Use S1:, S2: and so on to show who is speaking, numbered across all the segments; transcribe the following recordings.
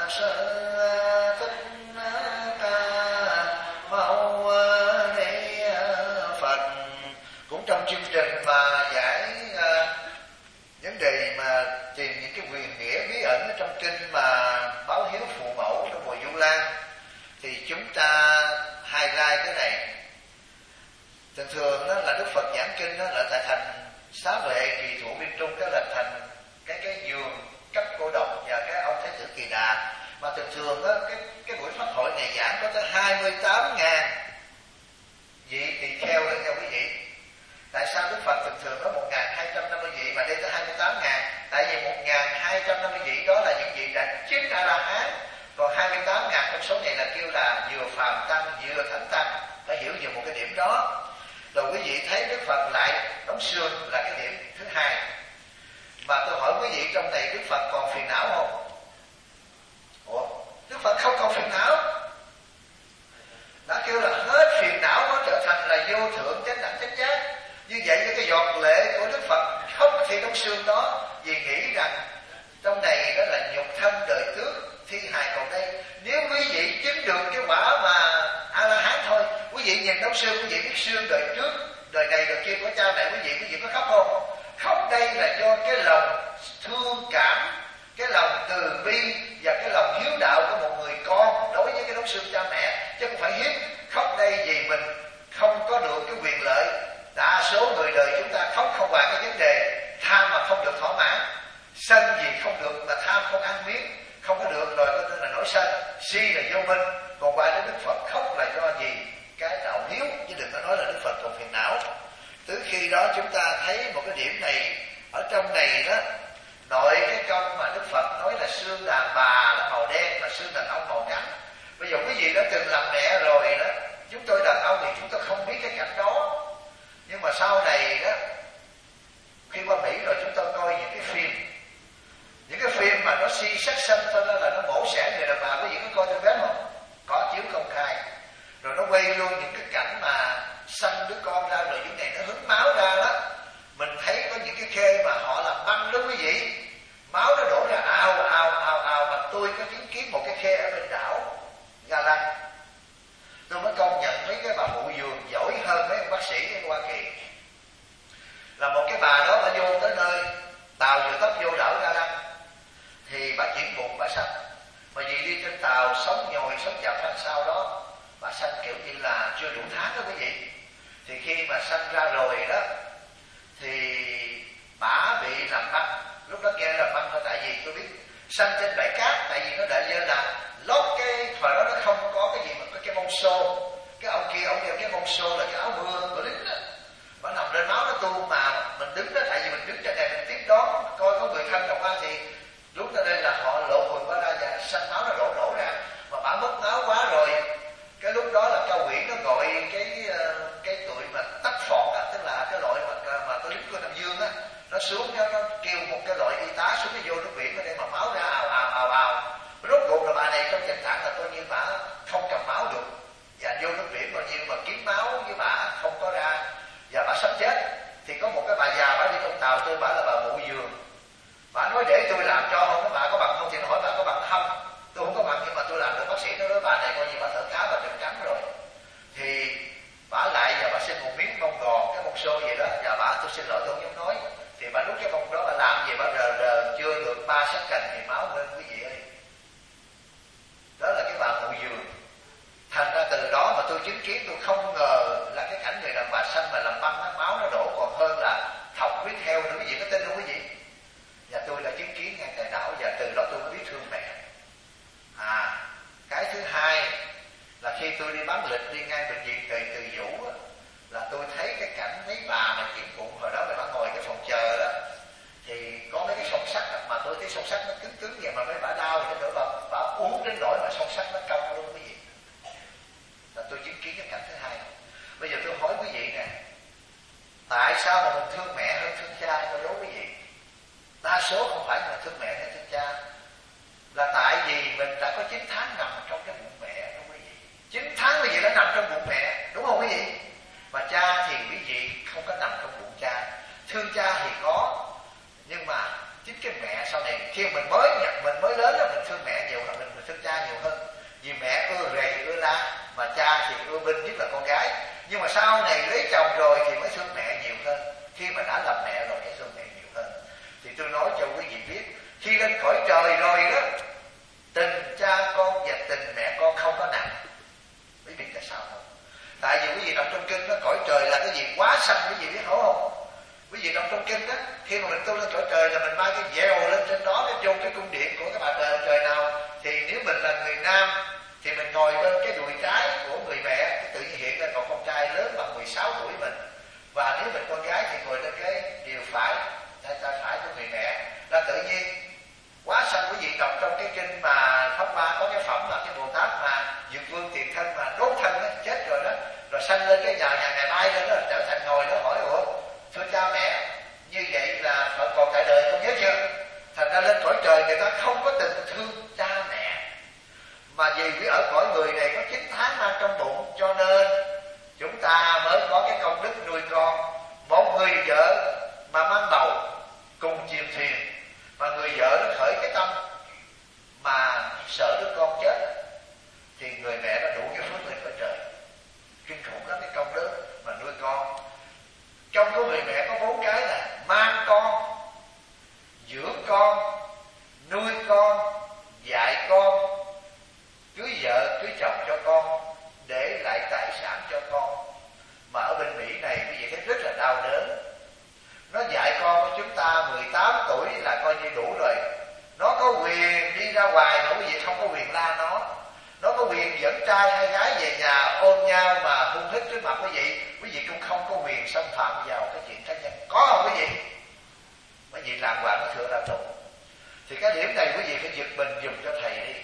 S1: Sư Thích Ca Mâu Ni Phật. Cũng trong chương trình mà giải vấn đề mà tìm những cái quyền nghĩa bí ẩn ở trong kinh mà báo hiếu phụ mẫu trong mùa Vu Lan, thì chúng ta highlight cái này. Thường thường đó là Đức Phật giảng kinh đó là tại thành Xá Vệ Kỳ Thụ Biên Trung, đó là thành cái giường cấp cô độc và cái ông Thái tử Kỳ Đà. Mà thường thường đó cái buổi pháp hội này giảng có tới 28.000 vị tỳ kheo lên nha quý vị. Tại sao Đức Phật thường thường có 1.250 vị mà đây tới 28.000? Tại vì 1.250 vị đó là những vị đã chứng A La Hán, còn 28.000 trong số này là kêu là vừa phàm tăng vừa thánh tăng. Phải hiểu về một cái điểm đó. Rồi quý vị thấy Đức Phật lại đóng xương là cái điểm thứ hai. Mà tôi hỏi quý vị, trong này Đức Phật còn phiền não không? Ủa, Đức Phật không còn phiền não. Đã kêu là hết phiền não, nó trở thành là vô thượng chánh đẳng chánh giác. Như vậy cái giọt lệ của Đức Phật khóc khi đóng xương đó, vì nghĩ rằng trong này đó là nhục thân đời trước, thi hài còn đây. Nếu quý vị chứng được cái quả mà A La Hán thôi, quý vị nhìn đóng xương, quý vị biết xương đời trước, đời này đời kia có cha mẹ quý vị có khóc không? Khóc đây là do cái lòng thương cảm, cái lòng từ bi và cái lòng hiếu đạo của một người con đối với cái đống xương cha mẹ, chứ không phải hiếp. Khóc đây vì mình không có được cái quyền lợi. Đa số người đời chúng ta khóc không phải cái vấn đề tham mà không được thỏa mãn, sân gì không được mà tham không ăn miếng không có được rồi có tên là nổi sân, si là vô minh. Còn qua đến Đức Phật khóc là do gì? Cái đạo hiếu, chứ đừng có nói là Đức Phật còn phiền não. Từ khi đó chúng ta thấy một cái điểm này ở trong này đó, nội cái câu mà Đức Phật nói là xương đàn bà là màu đen mà xương đàn ông màu trắng. Bây giờ quý vị đã từng làm mẹ rồi đó, chúng tôi đàn ông thì chúng tôi không biết cái cảnh đó. Nhưng mà sau này đó, khi qua Mỹ rồi chúng tôi coi những cái phim mà nó si sát sanh thôi, là nó mổ xẻ người đàn bà. Quý vị có coi trên web không? Có chiếu công khai. Rồi nó quay luôn những cái cảnh mà sanh đứa con ra rồi những này nó hứng máu ra đó. Mình thấy có những cái khê mà họ làm băng đó quý vị, máu nó đổ ra ào ào ào ào. Mà tôi có chứng kiến một cái khê ở bên đảo Ga Lăng, tôi mới công nhận mấy cái bà mụ giường giỏi hơn mấy ông bác sĩ ở Hoa Kỳ. Là một cái bà đó bà vô tới nơi tàu vừa tấp vô đảo Ga Lăng thì bà chuyển bụng bà sanh. Mà vì đi trên tàu sống nhồi sống dập ra sau đó, bà sanh kiểu như là chưa đủ tháng đó quý vị. Thì khi mà sanh ra rồi đó thì bà bị làm băng. Lúc đó nghe làm băng thôi, tại vì tôi biết sanh trên bãi cát, tại vì nó đã như là lót cái thời đó nó không có cái gì mà có cái bông xô. Cái ông kia ông đeo cái bông xô là cái áo mưa của lính đó. Bà nằm lên máu nó tuôn mà mình đứng đó, tại vì mình đứng trên này mình tiếp đón coi có người thân đồng qua thì lúc đó đây là họ lộ hồn qua ra và sanh máu nó đổ ra. Mà bà mất máu quá rồi, cái lúc đó là Cao Quyển nó gọi cái tụi mà tắt phọt á, tức là cái loại mà tôi lính của Nam Dương á, nó xuống nó kêu một cái loại y tá xuống nó vô nước biển ở đây mà máu ra ào ào ào ào. Rốt cuộc là bà này trong tình trạng là coi như bà không cầm máu được, và vô nước biển bao nhiêu mà kiếm máu với bà không có ra và bà sắp chết. Thì có một cái bà già bà đi trong tàu tôi, bà là bà mụ giường, bà nói để tôi làm cho. Không có bà có bằng không thì nó hỏi bà có bằng không. Tôi không có bằng nhưng mà tôi làm được. Bác sĩ nói bà này coi như bà thở cá bà trừng trắng rồi. Thì bà lại và bà xin một miếng bông gòn, cái bông xô vậy đó, và bà tôi xin lỗi tôi không dám nói. Thì bà đút cái bông đó bà làm gì bà rờ chưa được 3 second thì máu lên quý vị ơi. Đó là cái bà mụ giường. Thành ra từ đó mà tôi chứng kiến, tôi không ngờ là cái cảnh người đàn bà sanh mà làm băng máu nó đổ còn hơn là thọc huyết heo nữa. Quý vị có tin không quý vị? Và tôi đã chứng kiến ngay tại đảo, và từ đó tôi mới biết thương mẹ. Cái thứ hai là khi tôi đi bán lịch đi ngang bệnh viện Từ Dũ á, là tôi thấy cái cảnh mấy bà mà chuyển bụng hồi đó, bà ngồi cái phòng chờ đó, thì có mấy cái song sắt mà tôi thấy song sắt nó cứng cứng vậy mà mấy bà đau thì nữa bà uống đến nỗi mà song sắt nó cong luôn quý vị. Là tôi chứng kiến cái cảnh thứ hai. Bây giờ tôi hỏi quý vị nè, tại sao mà mình thương mẹ hơn thương cha? Tôi đố quý vị, đa số không phải là thương mẹ hay thương cha, là tại vì mình đã có 9 tháng nằm trong cái bụng mẹ đó quý vị. 9 tháng quý vị đã nằm trong bụng mẹ, đúng không quý vị? Mà cha thì quý vị không có nằm trong bụng cha. Thương cha thì có, nhưng mà chính cái mẹ sau này khi mình mới lớn là mình thương mẹ nhiều hơn, mình cha thì ưa binh nhất là con gái, nhưng mà sau này lấy chồng rồi thì mới thương mẹ nhiều hơn. Khi mà đã làm mẹ rồi mới thương mẹ nhiều hơn. Thì tôi nói cho quý vị biết, khi lên cõi trời rồi đó, tình cha con và tình mẹ con không có nặng. Quý vị tại sao không? Tại vì quý vị đọc trong kinh đó, cõi trời là cái gì quá xanh, quý vị biết không? Quý vị đọc trong kinh đó, khi mà mình tu lên cõi trời là mình mang cái dèo lên trên đó, cái vô cái cung điện của cái bà trời nào. Thì nếu mình là người nam thì mình ngồi lên cái đùi trái của người mẹ, tự nhiên hiện ra cậu con trai lớn bằng 16 tuổi mình. Và nếu mình con gái thì ngồi lên cái điều phải, tay phải của người mẹ. Là tự nhiên quá xanh. Quý vị đọc trong cái kinh mà Pháp Hoa có cái phẩm là cái Bồ Tát mà Dược Vương tiền thân mà đốt thân đó, chết rồi đó, rồi sanh lên cái nhà ngày bay lên đó, trở thành ngồi đó hỏi: ủa thưa cha mẹ, như vậy là vẫn còn tại đời không, nhớ chưa? Thành ra lên cõi trời người ta không có tình thương cha mẹ, mà vì quý ở cõi người này có 9 tháng mang trong bụng, cho nên chúng ta mới có cái công đức nuôi con. Một người vợ mà mang bầu cùng chìm thuyền, mà người vợ nó khởi cái tâm mà sợ đứa con chết, thì người mẹ nó đủ cái phước lên cõi trời. Kinh khủng lắm cái công đức mà nuôi con. Trong của người mẹ có 4 cái là mang con, dưỡng con, nuôi con, dạy con, cưới vợ cưới chồng cho con, để lại tài sản cho con. Mà ở bên Mỹ này quý vị thấy rất là đau đớn. Nó dạy con của chúng ta 18 tuổi là coi như đủ rồi. Nó có quyền đi ra ngoài mà quý vị không có quyền la nó. Nó có quyền dẫn trai hay gái về nhà ôm nhau mà hung hít trước mặt quý vị cũng không có quyền xâm phạm vào cái chuyện cá nhân. Có không quý vị? Quý vị làm hoàng nó thưa làm tù. Thì cái điểm này quý vị phải giật mình dùng cho thầy đi.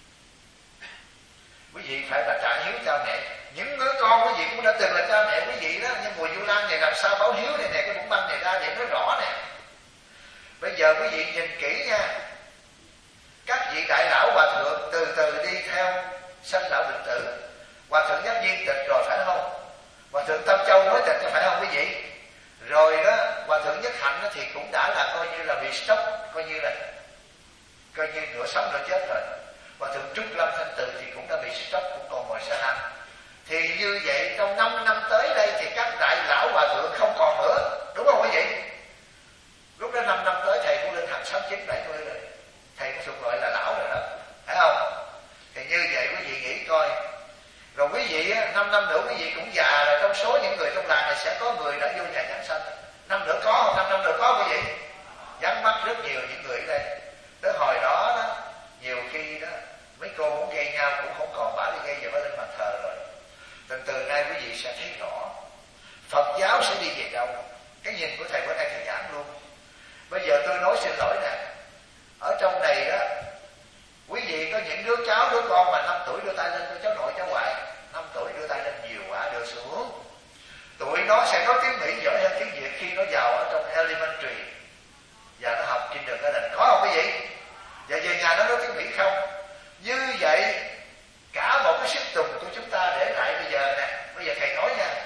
S1: Quý vị phải là trả hiếu cha mẹ. Những đứa con quý vị cũng đã từng là cha mẹ quý vị đó, nhưng mùa Vu Lan này làm sao báo hiếu này nè, cái bụng băng này ra để nói rõ nè. Bây giờ quý vị nhìn kỹ nha. Các vị đại lão hòa thượng từ từ đi theo sanh lão bệnh tử. Hòa thượng Giác Viên tịch rồi phải không? Hòa thượng Tâm Châu mới tịch phải không quý vị? Rồi đó Hòa thượng Nhất Hạnh thì cũng đã là coi như là bị stroke, coi như nửa sống nửa chết rồi. Hòa thượng Trúc Lâm Thanh Từ thì cũng đã bị stroke, cũng còn ngồi xe lăn. Thì như vậy trong 5 năm tới đây thì các đại lão hòa thượng không còn nữa, đúng không quý vị? Lúc đó 5 năm tới thầy cũng lên hành 69, 70 rồi, thầy cũng thuộc loại là lão rồi đó, phải không? Thì như vậy quý vị nghĩ coi. Rồi quý vị 5 năm nữa quý vị cũng già rồi. Trong số những người trong làng này sẽ có người đã vô nhà giảng sanh. Năm nữa có không? 5 năm nữa có quý vị? Vắng mắt rất nhiều những người ở đây. Tới hồi đó đó, nhiều khi đó mấy cô muốn gây nhau cũng không còn, bả đi gây giờ bả lên bàn thờ rồi. Từ nay quý vị sẽ thấy rõ Phật giáo sẽ đi về đâu. Cái nhìn của thầy bữa nay thầy giảng luôn. Bây giờ tôi nói xin lỗi nè, ở trong này đó quý vị có những đứa cháu đứa con mà 5 tuổi đưa tay lên, tôi cháu nội cháu ngoại 5 tuổi đưa tay lên nhiều quá, đưa xuống. Tụi nó sẽ nói tiếng Mỹ giỏi hơn tiếng Việt khi nó vào ở trong elementary và nó học kindergarten, có không quý vị? Và về nhà nó nói tiếng Mỹ không? Như vậy cả một cái sức tùng của chúng ta để lại bây giờ nè. Bây giờ thầy nói nha,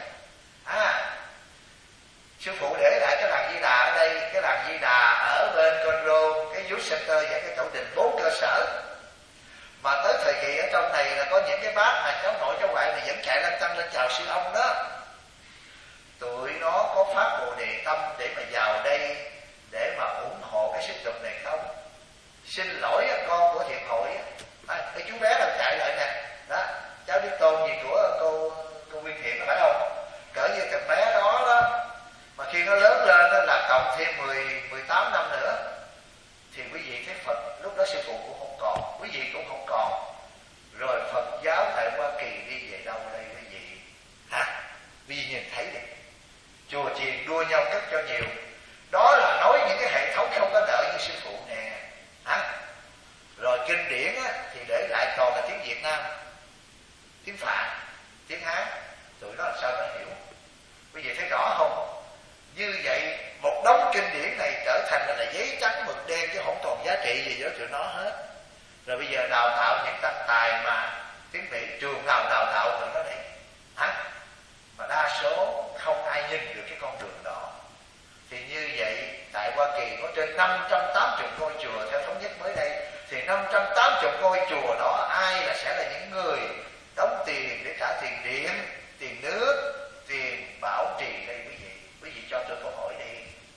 S1: sư phụ để lại cái làng Di Đà ở đây, cái làng Di Đà ở bên Conroe, cái youth center và cái tổ đình 4 cơ sở. Mà tới thời kỳ ở trong này là có những cái bác mà cháu nội cháu ngoại này vẫn chạy lăn tăng lên chào sư ông đó. Tụi nó có phát bồ đề tâm để mà vào đây để mà ủng hộ cái sức tùng này không? Xin lỗi con của thiện hội. Cái chú bé đang chạy lại nè, đó cháu biết tôn gì của cô Nguyên Thiện phải không? Cỡ như thằng bé đó đó, mà khi nó lớn lên đó là cộng thêm 18 năm nữa thì quý vị thấy Phật lúc đó sư phụ cũng không còn, quý vị cũng không còn. Rồi Phật giáo tại Hoa Kỳ đi về đâu đây quý vị? Quý vị nhìn thấy đi, chùa chiền đua nhau cất cho nhiều. Đó là nói những cái hệ thống không có nợ như sư phụ nè. Rồi kinh điển thì để lại còn là tiếng Việt Nam, tiếng Phạn, tiếng Hán. Tụi nó làm sao nó hiểu? Quý vị thấy rõ không? Như vậy một đống kinh điển này trở thành là giấy trắng mực đen chứ không còn giá trị gì với tụi nó hết. Rồi bây giờ đào tạo những tăng tài mà tiếng Mỹ, trường nào đào tạo tụi nó đây? Mà đa số không ai nhìn được cái con đường đó. Thì như vậy tại Hoa Kỳ có trên 580 ngôi chùa theo thống nhất mới đây. Thì 580 ngôi chùa đó ai là sẽ là những người đóng tiền để trả tiền điện, tiền nước, tiền bảo trì đây quý vị. Quý vị cho tôi câu hỏi đi.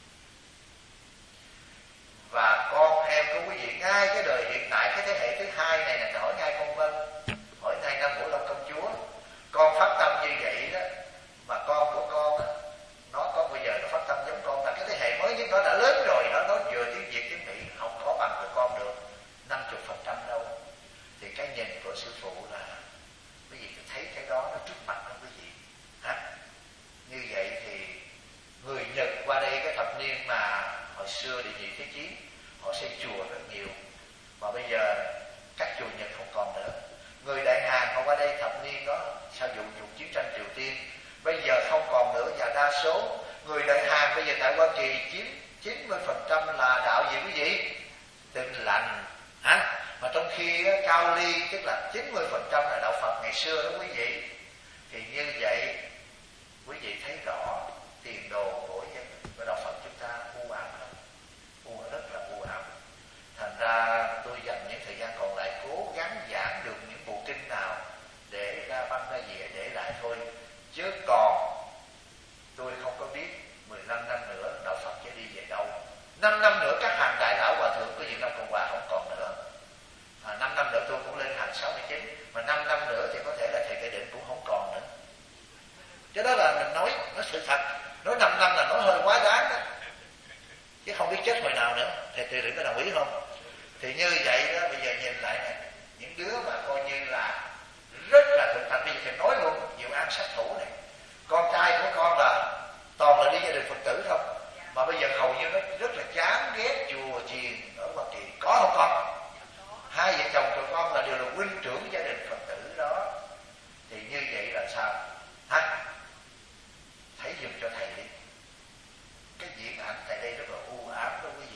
S1: Và con em của quý vị ngay cái đời hiện tại, cái thế hệ thứ hai này nè, hỏi ngay con Vân, hỏi ngay Nam Vũ Long Công Chúa, con phát tâm như vậy đó, mà con của con đó, nó có bây giờ nó phát tâm giống con, là cái thế hệ mới nhất nó đã lớn rồi, nó vừa tiếng Việt tiếng Mỹ không có bằng của con được 50% đâu. Thì cái nhìn của sư phụ là quý vị thấy cái đó nó trước mặt đó quý vị. Như vậy thì người Nhật qua đây cái thập niên mà hồi xưa Đệ Nhị Thế Chiến họ xây chùa rất nhiều, mà bây giờ các chùa Nhật không còn nữa. Người Đại Hàn họ qua đây thập niên đó sau vụ chiến tranh Triều Tiên bây giờ không còn nữa, và đa số người Đại Hàn bây giờ tại Hoa Kỳ chiếm 90% là đạo gì quý vị? Tin lành. Mà trong khi Cao Ly tức là 90% là đạo Phật ngày xưa đó quý vị. Thì như vậy quý vị thấy rõ tiền đồ của đạo Phật chúng ta u ám lắm, rất là u ám. Thành ra tôi dành những thời gian còn lại cố gắng giảng được những bộ kinh nào để ra băng ra dĩa để lại thôi, chứ còn tôi không có biết 15 năm nữa đạo Phật sẽ đi về đâu. 5 năm nữa các hàng đại lão hòa thượng của Việt Nam Cộng Hòa không còn nữa. 5 năm nữa tôi cũng lên hàng 69, mà 5 năm nữa thì có thể là thầy Cây Định cũng không còn nữa. Chứ đó là mình nói sự thật. Nói 5 năm là nói hơi quá đáng đó, chứ không biết chết hồi nào nữa. Thầy Cây Định có đồng ý không? Thì như vậy đó, bây giờ nhìn lại này, những đứa mà coi như là rất là thực thành, bây giờ thầy nói luôn, Diệu An sát thủ này, con trai của con là toàn là đi gia đình Phật tử không, mà bây giờ hầu như nó rất là chán ghét chùa chiền ở Hoa Kỳ, có không con? Hai vợ chồng tụi con là đều là huynh trưởng gia đình Phật tử đó. Thì như vậy là sao? Thấy dùm cho thầy đi, cái diễn ảnh tại đây rất là u ám đó quý vị.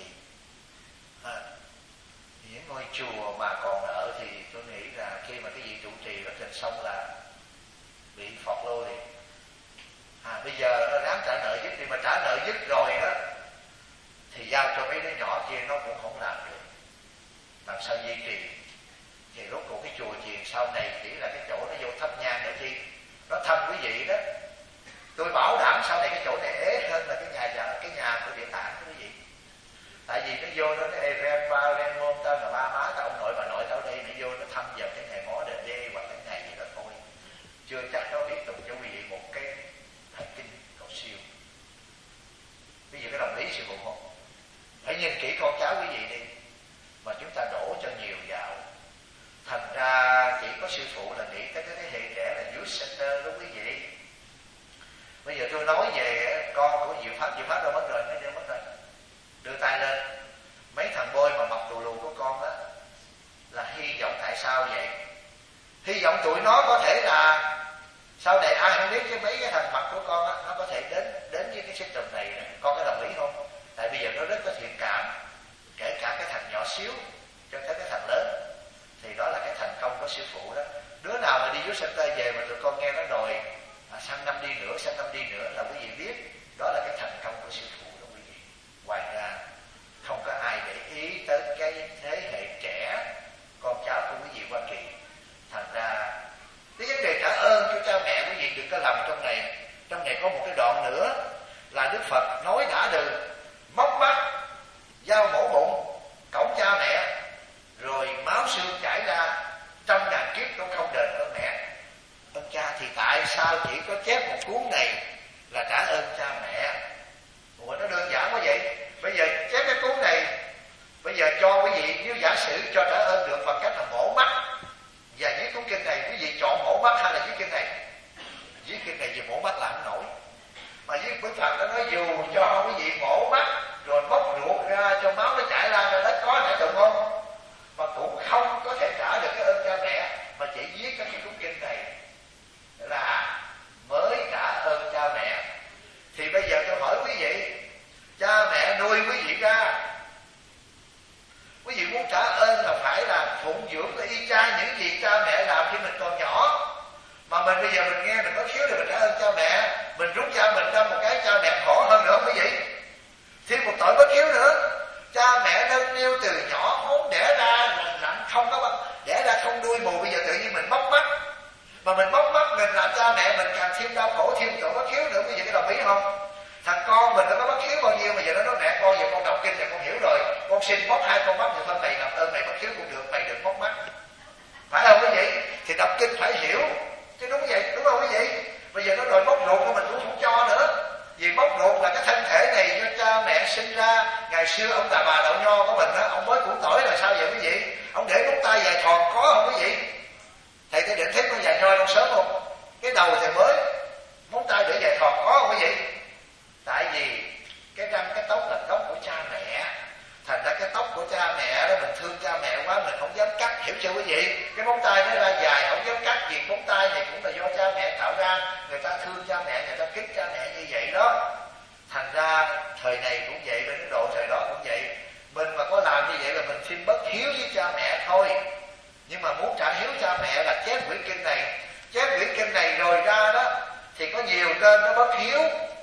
S1: Những ngôi chùa mà còn ở thì tôi nghĩ là khi mà cái vị trụ trì nó trình xong là bị phọt lô liền. Bây giờ nó ráng trả nợ dứt đi, mà trả nợ dứt rồi đó thì giao cho mấy đứa nhỏ kia nó cũng không làm được, làm sao duy trì. Thì rốt cuộc cái chùa chiền sau này chỉ là cái chỗ nó vô thắp nhang để chi, nó thăm quý vị đó. Tôi bảo đảm sau này cái chỗ này ế hơn là cái nhà của Địa Tạng quý vị. Tại vì nó vô nó nói ren ba ren môn tên là ba má tao ông nội bà nội tao đây, nó vô nó thăm vào cái ngày ngõ đền đê hoặc cái ngày gì đó thôi, chưa chắc nó biết tụng cho quý vị một cái hành kinh cầu siêu. Quý vị có đồng ý sư phụ không? Hãy nhìn kỹ con cháu quý vị đi, mà chúng ta đổ cho nhiều vào. Thành ra chỉ có sư phụ là nghĩ tới cái thế hệ trẻ là youth center đó quý vị. Bây giờ tôi nói về con của Diệu Pháp đâu mất rồi, mấy đứa mất rồi. Đưa tay lên, mấy thằng bôi mà mập đù lù của con đó là hy vọng tại sao vậy? Hy vọng tụi nó có thể là sau này ai không biết, chứ mấy cái thằng mập của con đó, nó có thể đến với cái system này, con có đồng ý không? Tại bây giờ nó rất có thiện cảm, kể cả cái thằng nhỏ xíu cho tới cái thằng lớn, thì đó là cái thành công của sư phụ đó. Đứa nào mà đi vô center về mà tụi con nghe nó đòi sang năm đi nữa là quý vị biết đó là cái thành công của sư phụ đó quý vị. Ngoài ra không có ai để ý tới cái thế hệ trẻ con cháu của quý vị Hoa Kỳ. Thành ra cái vấn đề trả ơn cho cha mẹ quý vị đừng có lầm trong này. Trong này có một cái đoạn nữa là Đức Phật nói đã đừ móc mắt, dao mổ bụng, cổng cha mẹ, rồi máu xương chảy ra, 100.000 kiếp cũng không đền ơn mẹ. Ơn cha thì tại sao chỉ có chép một cuốn này là trả ơn cha mẹ? Ủa nó đơn giản quá vậy. Bây giờ chép cái cuốn này, bây giờ cho quý vị, nếu giả sử cho trả ơn được bằng cách là mổ mắt, và viết cuốn kinh này, quý vị chọn mổ mắt hay là viết kinh này? Viết kinh này vì mổ mắt làm không nổi. Mà viết Đức Phật nó nói dù cho quý vị mổ mắt rồi móc ruột ra cho máu nó chảy ra đất có thể đụng không? Mà cũng không có thể trả được cái ơn cha mẹ, mà chỉ viết cái cuốn kinh này là mới trả ơn cha mẹ. Thì bây giờ tôi hỏi quý vị, cha mẹ nuôi quý vị ra, quý vị muốn trả ơn là phải là phụng dưỡng y chang những gì cha mẹ làm khi mình còn nhỏ. Mà mình bây giờ mình nghe mình có thiếu thì mình trả ơn cha mẹ, mình rút cha mình ra một cái cha mẹ khổ hơn nữa không quý vị? Thêm một tội bất hiếu nữa. Cha mẹ nâng niu từ nhỏ, muốn đẻ ra lành lặn, không có đẻ ra không đuôi mù, bây giờ tự nhiên mình móc mắt, Mà mình móc mắt mình làm cha mẹ mình càng thêm đau khổ, thêm tội bất hiếu nữa. Quý vị có đồng ý không? Thằng con mình nó có bất hiếu bao nhiêu mà giờ nó nói mẹ con giờ con đọc kinh này con hiểu rồi, con xin móc 2 con mắt thì thôi mày làm ơn mày bất hiếu cũng được, mày đừng móc mắt. Phải không quý vị? Thì đọc kinh phải hiểu chứ, đúng vậy, đúng không quý vị? Bây giờ nó đòi móc ruột của mình cũng không cho nữa. Vì móc ruột là cái thân thể này do cha mẹ sinh ra. Ngày xưa ông bà Đạo Nho của mình á, ông mới củ tỏi là sao vậy quý vị? Ông để móng tay dài thòn có không quý vị? Thầy có định thấy con dài nho không sớm không? Cái đầu thầy mới, móng tay để dài thòn có không quý vị? Tại vì cái răng cái tóc là tóc của cha mẹ. Thành ra cái tóc của cha mẹ đó, mình thương cha mẹ quá mình không dám cắt, hiểu chưa quý vị? Cái móng tay nó ra dài không dám cắt, vì móng tay này cũng là do cha mẹ tạo ra. Người ta thương cha mẹ, người ta kính cha mẹ như vậy đó. Thành ra thời này cũng vậy, bên Ấn Độ thời đó cũng vậy. Mình mà có làm như vậy là mình xin bất hiếu với cha mẹ thôi. Nhưng mà muốn trả hiếu cha mẹ là chép quyển kinh này. Chép quyển kinh này rồi ra đó thì có nhiều tên nó bất hiếu,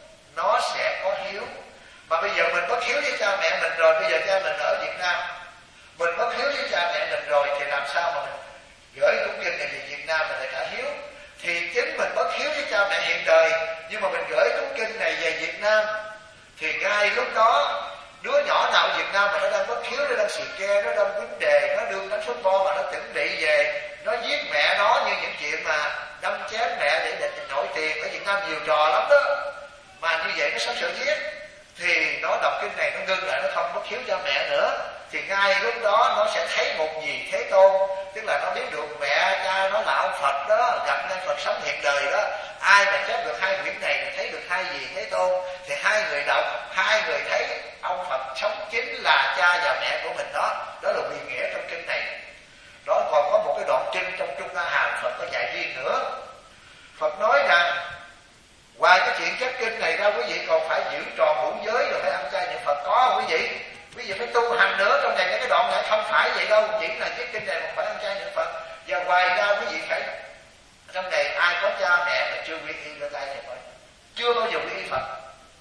S1: nó sẽ có hiếu. Mà bây giờ mình bất hiếu với cha mẹ mình rồi, bây giờ cha mình ở Việt Nam, mình bất hiếu với cha mẹ mình rồi thì làm sao mà mình gửi cuốn kinh này về Việt Nam mình lại trả hiếu? Thì chính mình bất hiếu với cha mẹ hiện đời, nhưng mà mình gửi cuốn kinh này về Việt Nam thì ngay lúc đó đứa nhỏ nào Việt Nam mà nó đang bất hiếu, nó đang xì ke, nó đang vấn đề, nó đương đánh football mà nó chuẩn bị về, nó giết mẹ nó, như những chuyện mà đâm chém mẹ để nổi tiền ở Việt Nam nhiều trò lắm đó. Mà như vậy nó sắp sửa giết, thì nó đọc kinh này nó ngưng lại, nó không bất hiếu cha mẹ nữa. Thì ngay lúc đó nó sẽ thấy một gì Thế Tôn, tức là nó biết được mẹ cha nó là ông Phật đó, gặp ngay Phật sống hiện đời đó. Ai mà chép được 2 quyển này thì thấy được 2 gì Thế Tôn, thì 2 người đọc, 2 người thấy ông Phật sống chính là cha và mẹ của mình đó. Đó là huyền nghĩa trong kinh này. Đó còn có một cái đoạn kinh trong Trung A Hàm Phật có dạy riêng nữa. Phật nói rằng ngoài cái chuyện chép kinh này ra, quý vị còn phải giữ tròn ngũ giới rồi phải ăn chay niệm Phật, có không quý vị? Quý vị phải tu hành nữa. Trong này cái đoạn này không phải vậy đâu, chỉ là chép kinh này mà phải ăn chay niệm Phật. Và ngoài ra quý vị phải, trong này ai có cha mẹ mà chưa quy y ra tay thì phải, chưa bao giờ quy y Phật,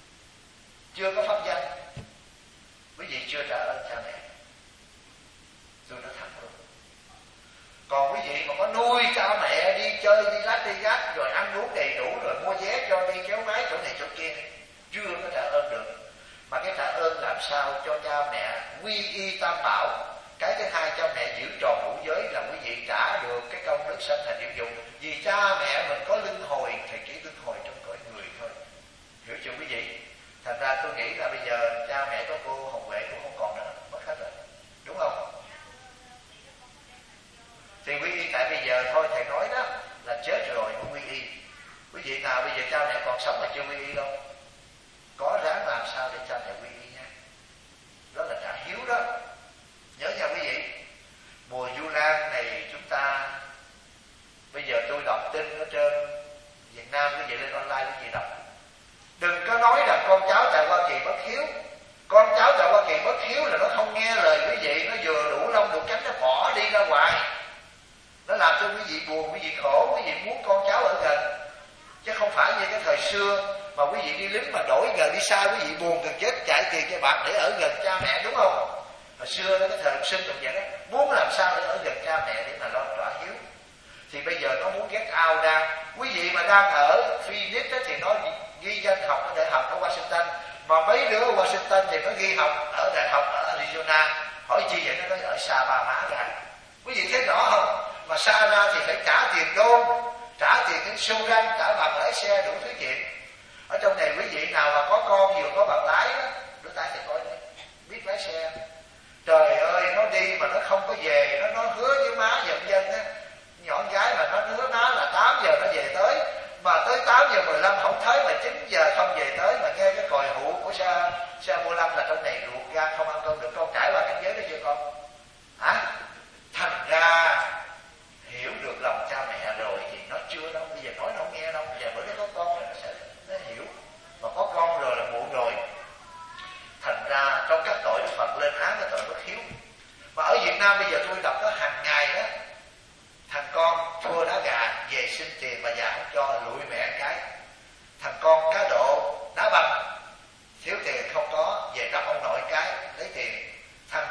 S1: chưa có pháp danh, quý vị chưa trả ơn cha mẹ. Tôi nói thẳng luôn. Còn quý vị mà có nuôi cha mẹ đi chơi đi lát đi gác rồi ăn uống đầy đủ rồi mua vé cho đi kéo máy chỗ này chỗ kia, chưa có trả ơn được. Mà cái trả ơn làm sao cho cha mẹ quy y tam bảo. Cái thứ hai, cha mẹ giữ tròn ngũ giới là quý vị trả được cái công đức sanh thành diệu dụng. Vì cha mẹ mình có luân hồi thì chỉ luân hồi trong cõi người thôi, hiểu chưa quý vị? Thành ra tôi nghĩ là bây giờ cha mẹ của cô Hồng Huệ cũng không còn nữa, mất hết rồi, đúng không? Thì quý y tại bây giờ thôi thầy nói đó là chết rồi mới quy y. Quý vị nào bây giờ cha mẹ còn sống mà chưa quy y đâu, có ráng làm sao để cha mẹ quy y nha. Đó là trả hiếu đó. Nhớ nha quý vị. Mùa Vu Lan này chúng ta, bây giờ tôi đọc tin ở trên Việt Nam, quý vị lên online quý vị đọc. Đừng có nói rằng con cháu tại Hoa Kỳ bất hiếu. Con cháu tại Hoa Kỳ bất hiếu là nó không nghe lời quý vị, nó vừa đủ lông đủ cánh nó bỏ đi ra ngoài. Nó làm cho quý vị buồn, quý vị khổ, quý vị muốn con cháu ở gần. Chứ không phải như cái thời xưa mà quý vị đi lính mà đổi gần đi xa, quý vị buồn gần chết chạy tiền cho bạc để ở gần cha mẹ, đúng không? Hồi xưa đó, cái thời học sinh cũng vậy đó, muốn làm sao để ở gần cha mẹ để mà lo trả hiếu. Thì bây giờ nó muốn get out ra. Quý vị mà đang ở Phoenix đó, thì nó ghi danh học ở đại học ở Washington. Mà mấy đứa ở Washington thì nó ghi học ở đại học ở Arizona. Hỏi chi vậy? Nó nói ở xa ba má ra. Quý vị thấy rõ không? Mà xa ra thì phải trả tiền đô, trả tiền đến xu răng, trả bằng lái xe, đủ thứ chuyện. Ở trong này quý vị nào mà có con vừa có bằng lái đó, đưa tay thì coi đấy, biết lái xe. Trời ơi, nó đi mà nó không có về, nó hứa với má dần dân á, nhỏ con gái mà nó hứa má là 8 giờ nó về tới, mà tới 8 giờ 15 không thấy, mà 9 giờ không về tới, mà nghe cái còi hụ của xe 15 là trong này ruột gan không ăn cơm được. Con trải qua cảnh giới đó chưa con? Hả? Thành ra hiểu được lòng cha mẹ rồi thì nó chưa đâu, bây giờ nói nó không nghe đâu. Bây giờ bữa đó có con rồi nó hiểu, mà có con rồi là muộn rồi. Thành ra trong các tội Đức Phật lên án cái tội bất hiếu. Mà ở Việt Nam bây giờ tôi đọc có hàng ngày đó, thằng con thua đá gà về xin tiền mà già không cho, lụi mẹ cái. Thằng con cá độ đá banh thiếu tiền không có, về gặp ông nội cái lấy tiền. Thằng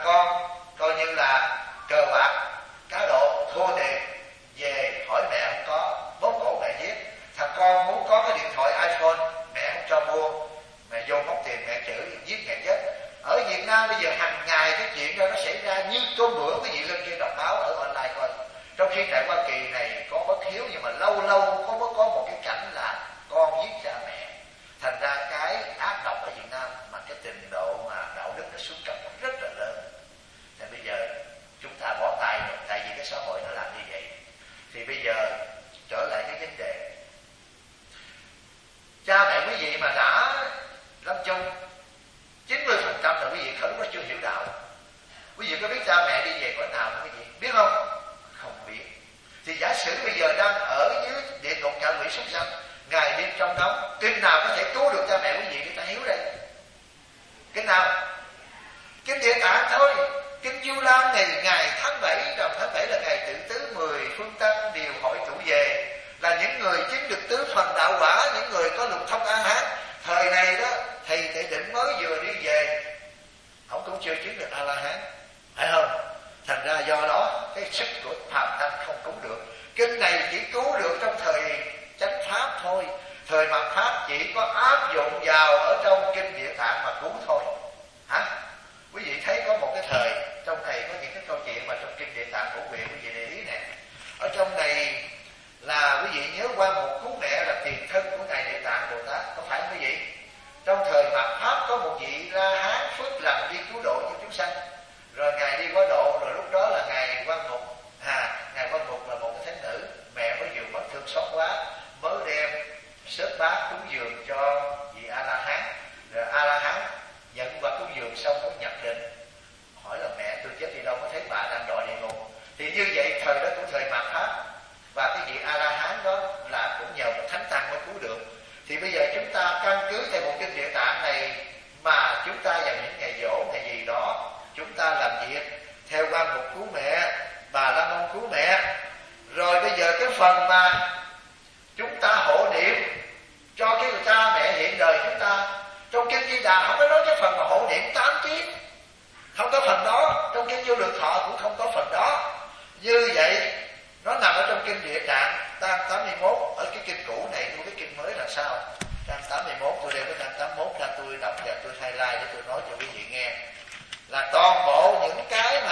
S1: khi tại Hoa Kỳ này có bất hiếu, nhưng mà lâu lâu có một cái cảnh là con giết cha mẹ. Thành ra cái ác độc ở Việt Nam mà cái trình độ mà đạo đức nó xuống cấp rất là lớn. Thì bây giờ chúng ta bỏ tay rồi, tại vì cái xã hội nó làm như vậy. Thì bây giờ trở lại cái vấn đề, cha mẹ quý vị mà đã lâm chung 90% là quý vị lúc đó chưa hiểu đạo. Quý vị có biết cha mẹ đi về cõi nào không quý vị? Biết không? Không biết. Thì giả sử bây giờ đang ở dưới địa ngục ngạ quỷ súc sanh, ngày đêm trong nóng, kinh nào có thể cứu được cha mẹ quý vị để ta hiếu đây? Kinh nào? Kinh Địa Tạng thôi. Kinh Du Lam này ngày tháng 7, rằm tháng 7 là ngày tự tứ 10 phương tăng đều hội tụ về, là những người chứng được tứ phần đạo quả, những người có lục thông A Hán. Thời này đó thầy Tệ Định mới vừa đi về, ông cũng chưa chứng được A La Hán, phải không? Thành ra do đó cái sức của phàm tăng không cứu được. Kinh này chỉ cứu được trong thời chánh pháp thôi, thời mạt pháp chỉ có áp dụng vào ở trong kinh Địa Tạng mà cứu thôi. Hả? Quý vị thấy có một cái thời trong này có những cái câu chuyện mà trong kinh Địa Tạng Bổ Nguyện, quý vị để ý nè. Ở trong này là quý vị nhớ qua một cứu mẹ là tiền thân của ngài Địa Tạng Bồ Tát, có phải không quý vị? Trong thời mạt pháp có một vị La Hán phước lành đi cứu độ cho chúng sanh, rồi ngài đi quá độ, rồi lúc đó là ngài Quan Mục. Ngài Quan Mục là một cái thánh nữ, mẹ mới vừa mất thương xót quá, mới đem sớt bát cúng dường cho vị A La Hán. Rồi A La Hán nhận qua cúng dường xong cũng nhập định, hỏi là mẹ tôi chết đi đâu, có thấy bà đang đọa địa ngục. Thì như vậy thời đó cũng thời mạt pháp, và cái vị A La Hán đó là cũng nhờ một thánh tăng mới cứu được. Thì bây giờ chúng ta căn cứ theo một kinh Địa Tạng này mà chúng ta vào những ngày giỗ, ngày gì đó chúng ta làm việc theo Quan Mục cứu mẹ, Bà La Môn cứu mẹ. Rồi bây giờ cái phần mà chúng ta hộ niệm cho cái cha mẹ hiện đời chúng ta, trong kinh Di Đà không có nói cái phần mà hộ niệm 8 tiếng, không có phần đó. Trong kinh Vô Lượng Thọ cũng không có phần đó. Như vậy nó nằm ở trong kinh Địa Tạng trang 81. Ở cái kinh cũ này tôi cái kinh mới là sao? Trang 81 tôi đem cái trang 81 ra tôi đọc và tôi highlight để tôi nói cho quý vị nghe. Là toàn bộ những cái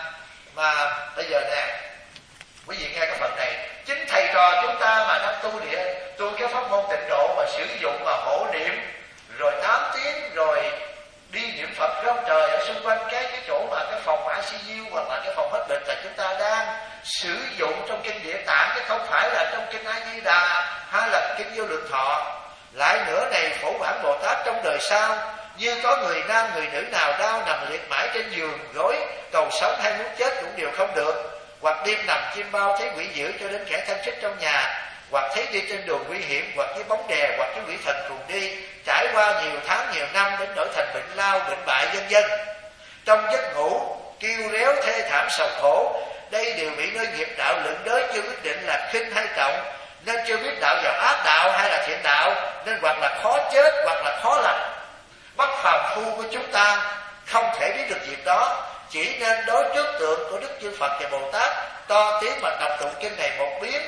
S1: mà bây giờ nè, quý vị nghe cái phần này, chính thầy trò chúng ta mà đang tu cái pháp môn Tịnh Độ mà sử dụng mà hộ niệm rồi 8 tiếng, rồi đi niệm Phật rong trời ở xung quanh cái chỗ mà cái phòng ICU hoặc là cái phòng hết bệnh, là chúng ta đang sử dụng trong kinh Địa Tạng chứ không phải là trong kinh A Di Đà hay là kinh Vô Lượng Thọ. Lại nữa này, Phổ Bản Bồ Tát trong đời sau, như có người nam người nữ nào đau nằm liệt mãi trên giường gối, cầu sống hay muốn chết cũng đều không được, hoặc đêm nằm chim bao thấy quỷ dữ cho đến kẻ thân xích trong nhà, hoặc thấy đi trên đường nguy hiểm, hoặc với bóng đè, hoặc với quỷ thần cùng đi, trải qua nhiều tháng nhiều năm đến nỗi thành bệnh lao, bệnh bại vân vân. Trong giấc ngủ kêu réo thê thảm sầu khổ, đây đều bị nơi nghiệp đạo lượng đới chưa quyết định là khinh hay trọng, nên chưa biết đạo vào ác đạo hay là thiện đạo, nên hoặc là khó chết hoặc là khó lành. Bất phàm phu của chúng ta không thể biết được việc đó, chỉ nên đối trước tượng của Đức Chư Phật và Bồ Tát, to tiếng mà đọc tụng kinh này một biến,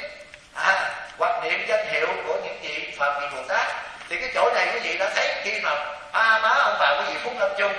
S1: hoặc niệm danh hiệu của những vị Phật vị Bồ Tát. Thì cái chỗ này quý vị đã thấy, khi mà ba má ông bà quý vị phúc lâm chung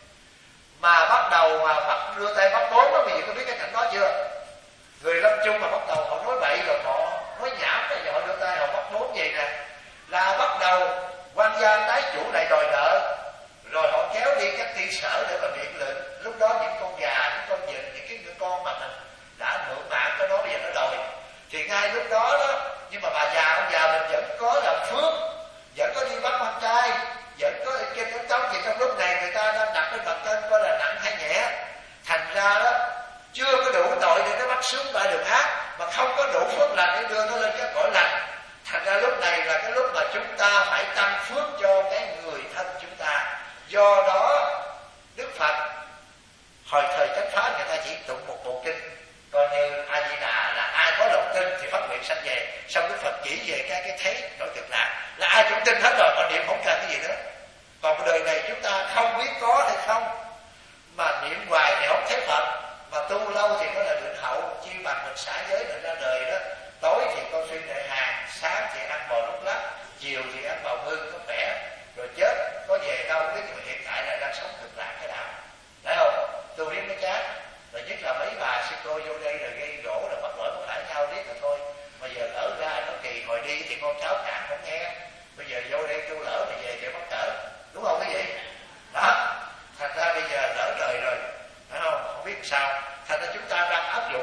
S1: mà bắt đầu mà đưa tay bắt bốn đó, quý vị có biết cái cảnh đó chưa? Người lâm chung mà bắt đầu họ nói bậy rồi họ nói nhảm, rồi họ đưa tay họ bắt bốn vậy nè, là bắt đầu quan gia tái chủ lại đòi nợ, rồi họ kéo đi các ty sở để mà biện luận. Lúc đó những con gà, những con vịt, những cái con mà mình đã mượn mạng cho nó bây giờ nó đòi, thì ngay lúc đó đó, nhưng mà bà già ông già mình vẫn có làm phước, vẫn có đi bắt con trai, vẫn có trên cái tóc, thì trong lúc này người ta đang đặt lên mặt trên coi là nặng hay nhẹ. Thành ra đó chưa có đủ tội để nó bắt xuống bãi đường ác, mà không có đủ phước lành để đưa nó lên cái cõi lành. Thành ra lúc này là cái lúc mà chúng ta phải tăng phước cho cái người thân chúng ta. Do đó Đức Phật hồi thời chánh pháp người ta chỉ tụng một bộ kinh, coi như A Di Đà là ai có lòng tin thì phát nguyện sanh về. Xong Đức Phật chỉ về cái thấy nổi cực lạc là ai cũng tin hết rồi, còn niệm không cần cái gì nữa. Còn đời này chúng ta không biết có hay không, mà niệm hoài thì không thấy Phật, mà tu lâu thì nó là định hậu. Chi bằng mình xả giới mình ra đời đó, tối thì coi phim đại hàng, sáng thì ăn bò lúc lắc, chiều thì ăn bào ngư có khỏe, rồi chết có về đâu biết. Mà hiện tại là đang sống cực lạc cái đạo, phải không? Tu riêng nó chán, rồi nhất là mấy bà sư cô vô đây rồi gây gỗ rồi bắt lỗi một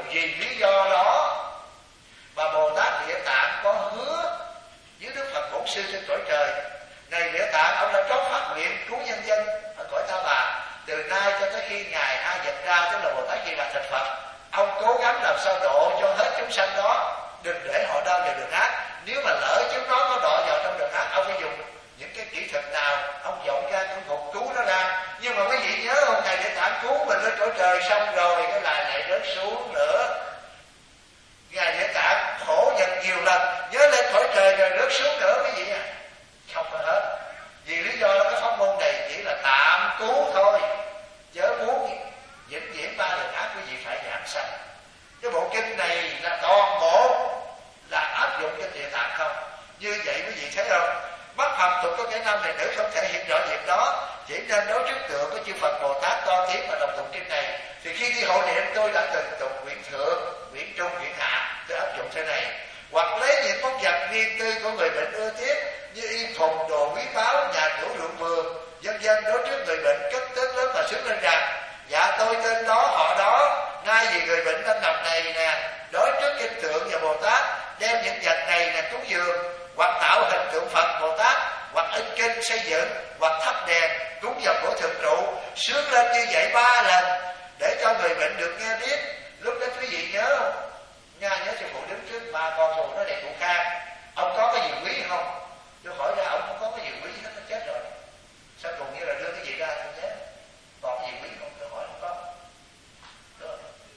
S1: dụng. Vì lý do đó mà Bồ Tát Địa Tạng có hứa với Đức Phật Bổn Sư trên cõi trời. Này Địa Tạng, ông đã trót phát nguyện cứu nhân dân ở cõi Ta Bà. Từ nay cho tới khi Ngài A Dật Ra, tức là Bồ Tát Di Lặc thành Phật, ông cố gắng làm sao độ cho hết chúng sanh đó, đừng để họ đau vào đường ác. Nếu mà lỡ chúng nó có đọa vào trong đường ác, ông phải dùng những cái kỹ thuật nào, ông vọng ra công cuộc cứu nó ra. Nhưng mà quý vị nhớ không, Ngài Địa Tạng cứu mình lên cõi trời xong rồi cái lại rớt xuống nữa. Ngài Địa Tạng khổ nhật nhiều lần, nhớ lên cõi trời rồi rớt xuống nữa quý vị à. Không phải hết. Vì lý do đó cái pháp môn này chỉ là tạm cứu thôi, chớ muốn vĩnh viễn ba đường ác quý vị phải giảng sanh. Cái bộ kinh này là toàn bộ là áp dụng trên Địa Tạng không. Như vậy quý vị thấy không, bất phàm tục có kẻ nam này nữ không thể hiện rõ việc đó, chỉ nên đối trước tượng của chư Phật Bồ Tát to tiếng và đồng tụng kinh này. Thì khi đi hộ niệm tôi đã từng tụng nguyện thượng, nguyện trung, nguyện hạ, tôi áp dụng thế này. Hoặc lấy những món vật riêng tư của người bệnh ưa tiếc như y phùng, đồ quý báu, nhà cửa ruộng vườn, vân vân đối trước người bệnh cất tiếng lớn và xướng lên rằng: dạ tôi tên đó họ đó, nay vì người bệnh đang nằm này nè, đối trước kinh tượng và Bồ Tát đem những vật này nè cúng dường, hoặc tạo hình tượng Phật Bồ Tát, hoặc in kinh xây dựng, hoặc thắp đèn cúng vào của thượng trụ, xướng lên như vậy 3 lần để cho người bệnh được nghe biết. Lúc đó quý vị nhớ không? Nhớ cho phụ đứng trước 3 con rồi nói này cụ Khang, ông có cái gì quý không? Tôi hỏi ra ông không có cái gì quý hết, nó chết rồi. Sao cùng như là đưa cái gì ra tôi nhớ, còn cái gì quý không? Tôi hỏi không có. Được.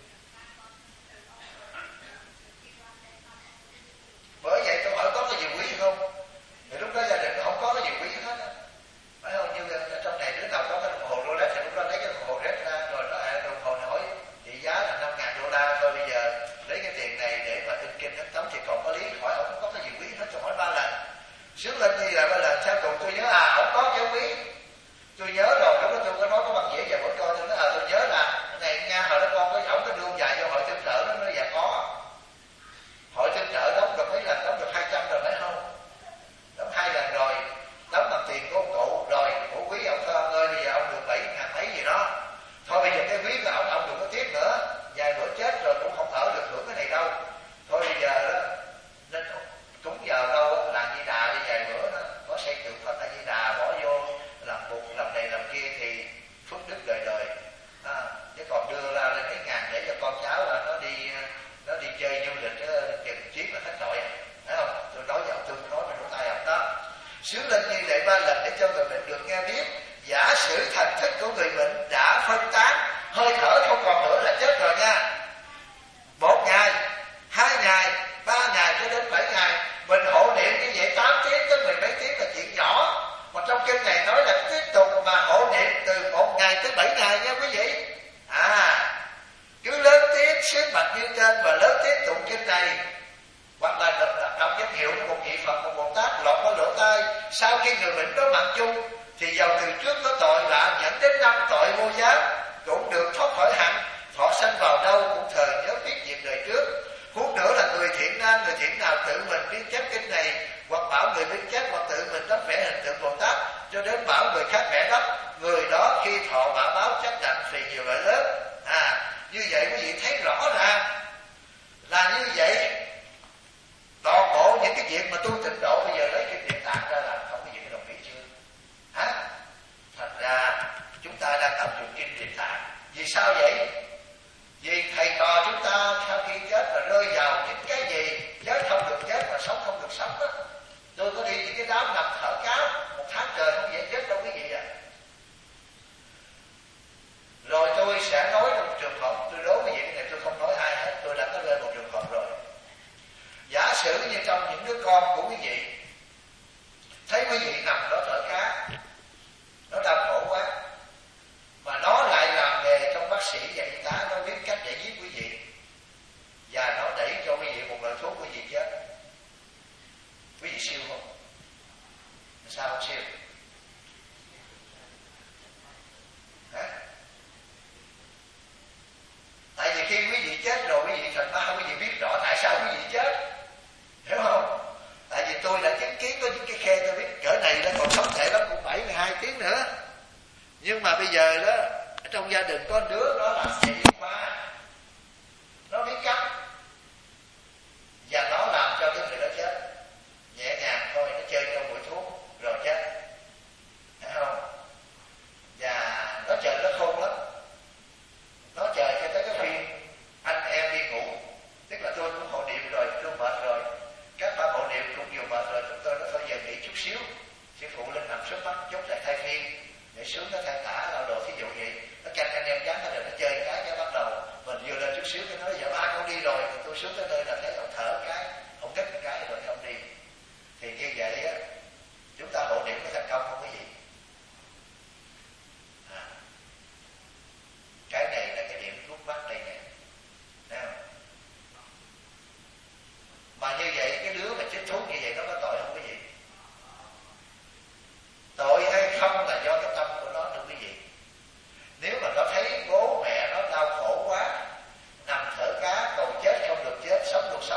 S1: Bởi vậy tôi hỏi có cái gì quý không? Thì lúc đó gia đình không có cái gì quý hết á. Phải không? Như trong này đứa nào có cái đồng hồ Rolex thì lúc đó lấy cái đồng hồ Rolex ra, rồi nó đồng hồ này hỏi trị giá là $5.000 thôi, bây giờ lấy cái tiền này để mà in kinh thánh tống thì còn có lý. Hỏi ông không có cái gì quý hết, tôi hỏi 3 lần. Sướng lên đi là 3 lần, sao cùng tôi nhớ ông có chữ quý. Tôi nhớ rồi, lúc đó tôi có nói có bằng dĩa về mỗi coi, tôi nói tôi nhớ là này nha, hồi đó con có ổng có đưa dài vô hội tương trợ, nó nói dạ có. Hội tương trợ đóng được mấy lần, đóng được 200 rồi phải không? Đóng 2 lần rồi, đóng bằng tiền của ông cụ rồi, của quý ông ơi bây giờ ông được 7.000 mấy gì đó. Thôi bây giờ cái quý của ông đừng có tiếp nữa, vài bữa chết rồi cũng không ở được hưởng cái này đâu. Thôi bây giờ đó nên cúng giờ đâu làm Di Đà đi, vài bữa đó có xây tượng Phật A Di Đà bỏ vô làm bục làm này làm kia thì phước đức đời đời. Chứ còn đưa ra lên mấy ngàn để cho con cháu là nó đi chơi du lịch chừng chiếc là hết tội, thấy không? Tôi nói với tôi nói về lỗ tai ông đó. Sướng lên như vậy 3 lần để cho người bệnh được nghe biết. Giả sử thần thức của người bệnh đã phân tán, hơi thở không còn nữa là chết rồi nha. 1 ngày, 2 ngày, 3 ngày cho đến 7 ngày, mình hộ niệm như vậy 8 tiếng tới 10 mấy tiếng là chuyện nhỏ. Mà trong kinh này nói là tiếp tục mà hộ niệm từ 1 ngày tới 7 ngày nha quý vị. Cứ lớn tiếng xứ bạch như trên và lớn tiếng tụng kinh này, hoặc là đọc danh hiệu của một vị Phật, một Bồ Tát lọt qua lỗ tai. Sau khi người bệnh đó mạng chung thì dầu từ trước có tội lạ dẫn đến 5 tội vô gián cũng được thoát khỏi hẳn. Thọ sanh vào đâu cũng thời nhớ biết việc đời trước. Huống nữa là người thiện nam, người thiện nào tự mình biên chép kinh này, hoặc bảo người biên chép, hoặc tự mình đắp vẽ hình tượng Bồ Tát cho đến bảo người khác vẽ đắp, người đó khi thọ quả báo chắc đặng vì nhiều lợi lớn. Như vậy quý vị thấy rõ ràng là như vậy. Toàn bộ những cái việc mà tu tịnh độ bây giờ lấy kinh Địa Tạng ra làm không có gì đồng ý chưa? Thành ra chúng ta đang áp dụng kinh Địa Tạng. Vì sao vậy? Vì thầy trò chúng ta sau khi chết là rơi vào những cái gì chết không được chết mà sống không được sống đó. Tôi có đi những cái đám nằm thở cáo 1 tháng trời không dễ chết đâu quý vị ạ. Rồi tôi sẽ nói một trường hợp, tôi đố quý vị này tôi không nói ai hết, tôi đã có lên một trường hợp rồi. Giả sử như trong những đứa con của quý vị thấy quý vị nằm đó thở cá, nó đau khổ quá, mà nó lại làm nghề trong bác sĩ và y tá, nó biết cách để giết quý vị, và nó đẩy cho quý vị một loại thuốc quý vị chết. Quý vị siêu không? Sao không siêu? Tại vì khi quý vị chết rồi, quý vị thành ra quý vị biết rõ tại sao quý vị chết, hiểu không? Tại vì tôi tôi xuống tới nơi là thấy ông thở cái, ông thích cái rồi ông đi. Thì như vậy á, chúng ta hộ niệm có thành công không quý vị? Cái này là cái điểm khúc mắc đây nè, thấy không? Mà như vậy cái đứa mà chích thuốc như vậy nó có tội không quý vị? Tội hay không là do cái tâm của nó nữa quý vị. Nếu mà nó thấy bố mẹ nó đau khổ quá, nằm thở cá, cầu chết không được chết, sống được sống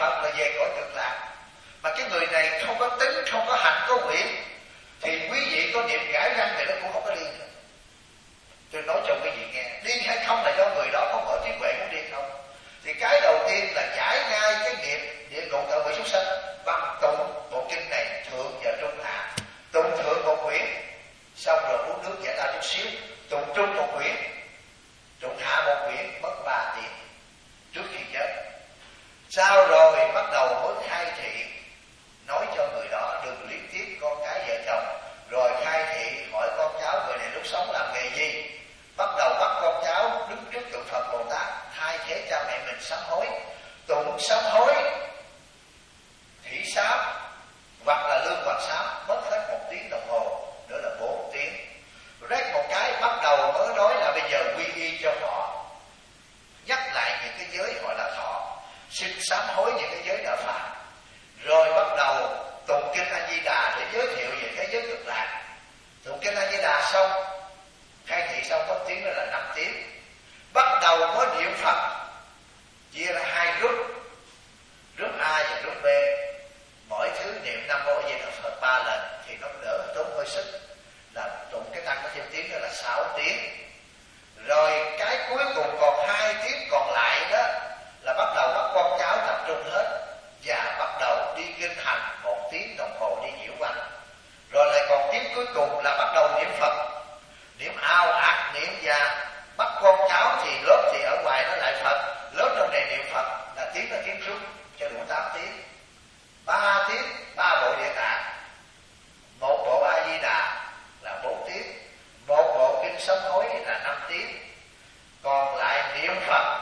S1: Phật là về cõi cực lạc. Mà cái người này không có tính, không có hạnh, có nguyện, thì quý vị có niệm gãi răng này nó cũng không có đi nữa. Tôi nói cho quý vị nghe, đi hay không là do người đó có mở trí huệ muốn đi không. Thì cái đầu tiên là giải ngay cái nghiệp địa ngục ở quỷ súc sanh bằng tụng bộ kinh này thượng và trung hạ. Tụng thượng một quyển, xong rồi uống nước giải lao chút xíu. Tụng trung một quyển, tụng hạ một quyển, mất 3 tiếng trước khi chết. Sau rồi bắt đầu mới khai thị, nói cho người đó đừng liên tiếp con cái vợ chồng. Rồi khai thị hỏi con cháu người này lúc sống làm nghề gì. Bắt đầu bắt con cháu đứng trước tượng Phật Bồ Tát, thay thế cha mẹ mình sám hối. Tụng sám hối thị sám hoặc là lương hoặc sám, mất hết 1 tiếng đồng hồ, nữa là 4 tiếng. Rét một cái bắt đầu mới nói là bây giờ quy y cho họ, nhắc lại những cái giới họ đã thọ, xin sám hối những cái giới đã phạm. Rồi bắt đầu tụng kinh A Di Đà để giới thiệu về thế giới cực lạc. Tụng kinh A Di Đà xong, khai thị xong mất tiếng, đó là 5 tiếng. Bắt đầu mới niệm Phật, chia ra 2 group A và group B. Mỗi thứ niệm Nam Mô A Di Đà Phật 3 lần thì nó đỡ tốn hơi sức. Là tụng cái tăng có thêm tiếng, đó là 6 tiếng. Rồi cái cuối cùng còn 2 tiếng còn lại đó là bắt đầu bắt con cháu tập trung hết và bắt đầu đi kinh hành 1 tiếng đồng hồ đi nhiễu quanh. Rồi lại còn tiếng cuối cùng là bắt đầu niệm Phật, niệm ao ạt niệm và bắt con cháu thì lớp thì ở ngoài nó lại Phật, lớp trong này niệm Phật, là tiếng rút cho đủ 8 tiếng. 3 tiếng 3 bộ Địa Tạng, 1 bộ A Di Đà là 4 tiếng, 1 bộ kinh sám hối là 5 tiếng, còn lại niệm Phật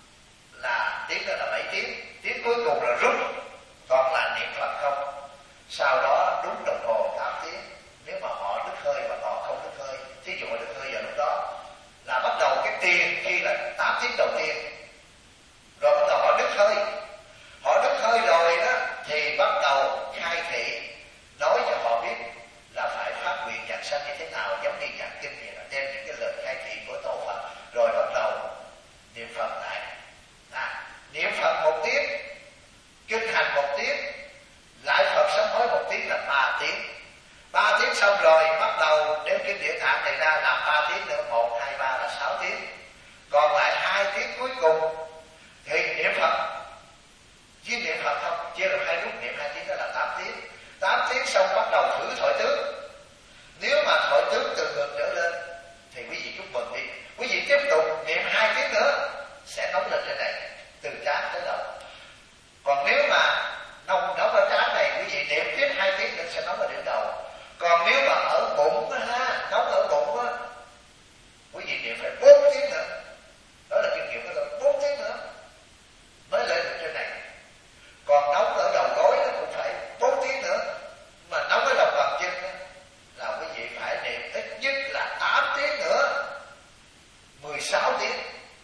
S1: là tiếng đó là 7 tiếng. Tiếng cuối cùng là rút, còn là niệm Phật không. Sau đó đúng đồng hồ 8 tiếng. Nếu mà họ đứt hơi và họ không đứt hơi, thí dụ họ đứt hơi vào lúc đó là bắt đầu cái tiền khi là 8 tiếng đầu tiên. Rồi bắt đầu họ đứt hơi. Họ đứt hơi rồi đó thì bắt đầu khai thị, nói cho họ biết là phải phát nguyện giảng sanh như thế nào, giống như giảng kinh vậy, là đem những cái lời khai thị của tổ Phật. Rồi bắt đầu niệm Phật lại. Niệm Phật 1 tiếng, kinh hành 1 tiếng, lại Phật sám hối 1 tiếng là 3 tiếng. 3 tiếng xong rồi bắt đầu đem kinh Địa Tạng này ra làm 3 tiếng nữa, 1, 2, 3 là 6 tiếng. Còn lại 2 tiếng cuối cùng thì niệm Phật. Chỉ niệm Phật không, chia được 2 lúc niệm 2 tiếng, đó là 8 tiếng. 8 tiếng xong bắt đầu thử thoại tướng. Nếu mà thoại tướng từ ngược trở lên thì quý vị chúc mừng đi. Quý vị tiếp tục niệm 2 tiếng nữa sẽ nóng lên trên này, từ trán tới đầu. Còn nếu mà nóng ở trán này, quý vị niệm tiếp 2 tiếng nữa sẽ nóng ở đỉnh đầu. Còn nếu mà ở bụng á, nóng ở bụng á, quý vị niệm phải 4 tiếng nữa. Đó là kinh nghiệm của tôi, 4 tiếng nữa mới lên được trên này. Còn nóng ở đầu gối nó cũng phải 4 tiếng nữa. Mà nóng ở lòng bàn chân là quý vị phải niệm ít nhất là 8 tiếng nữa, 16 tiếng.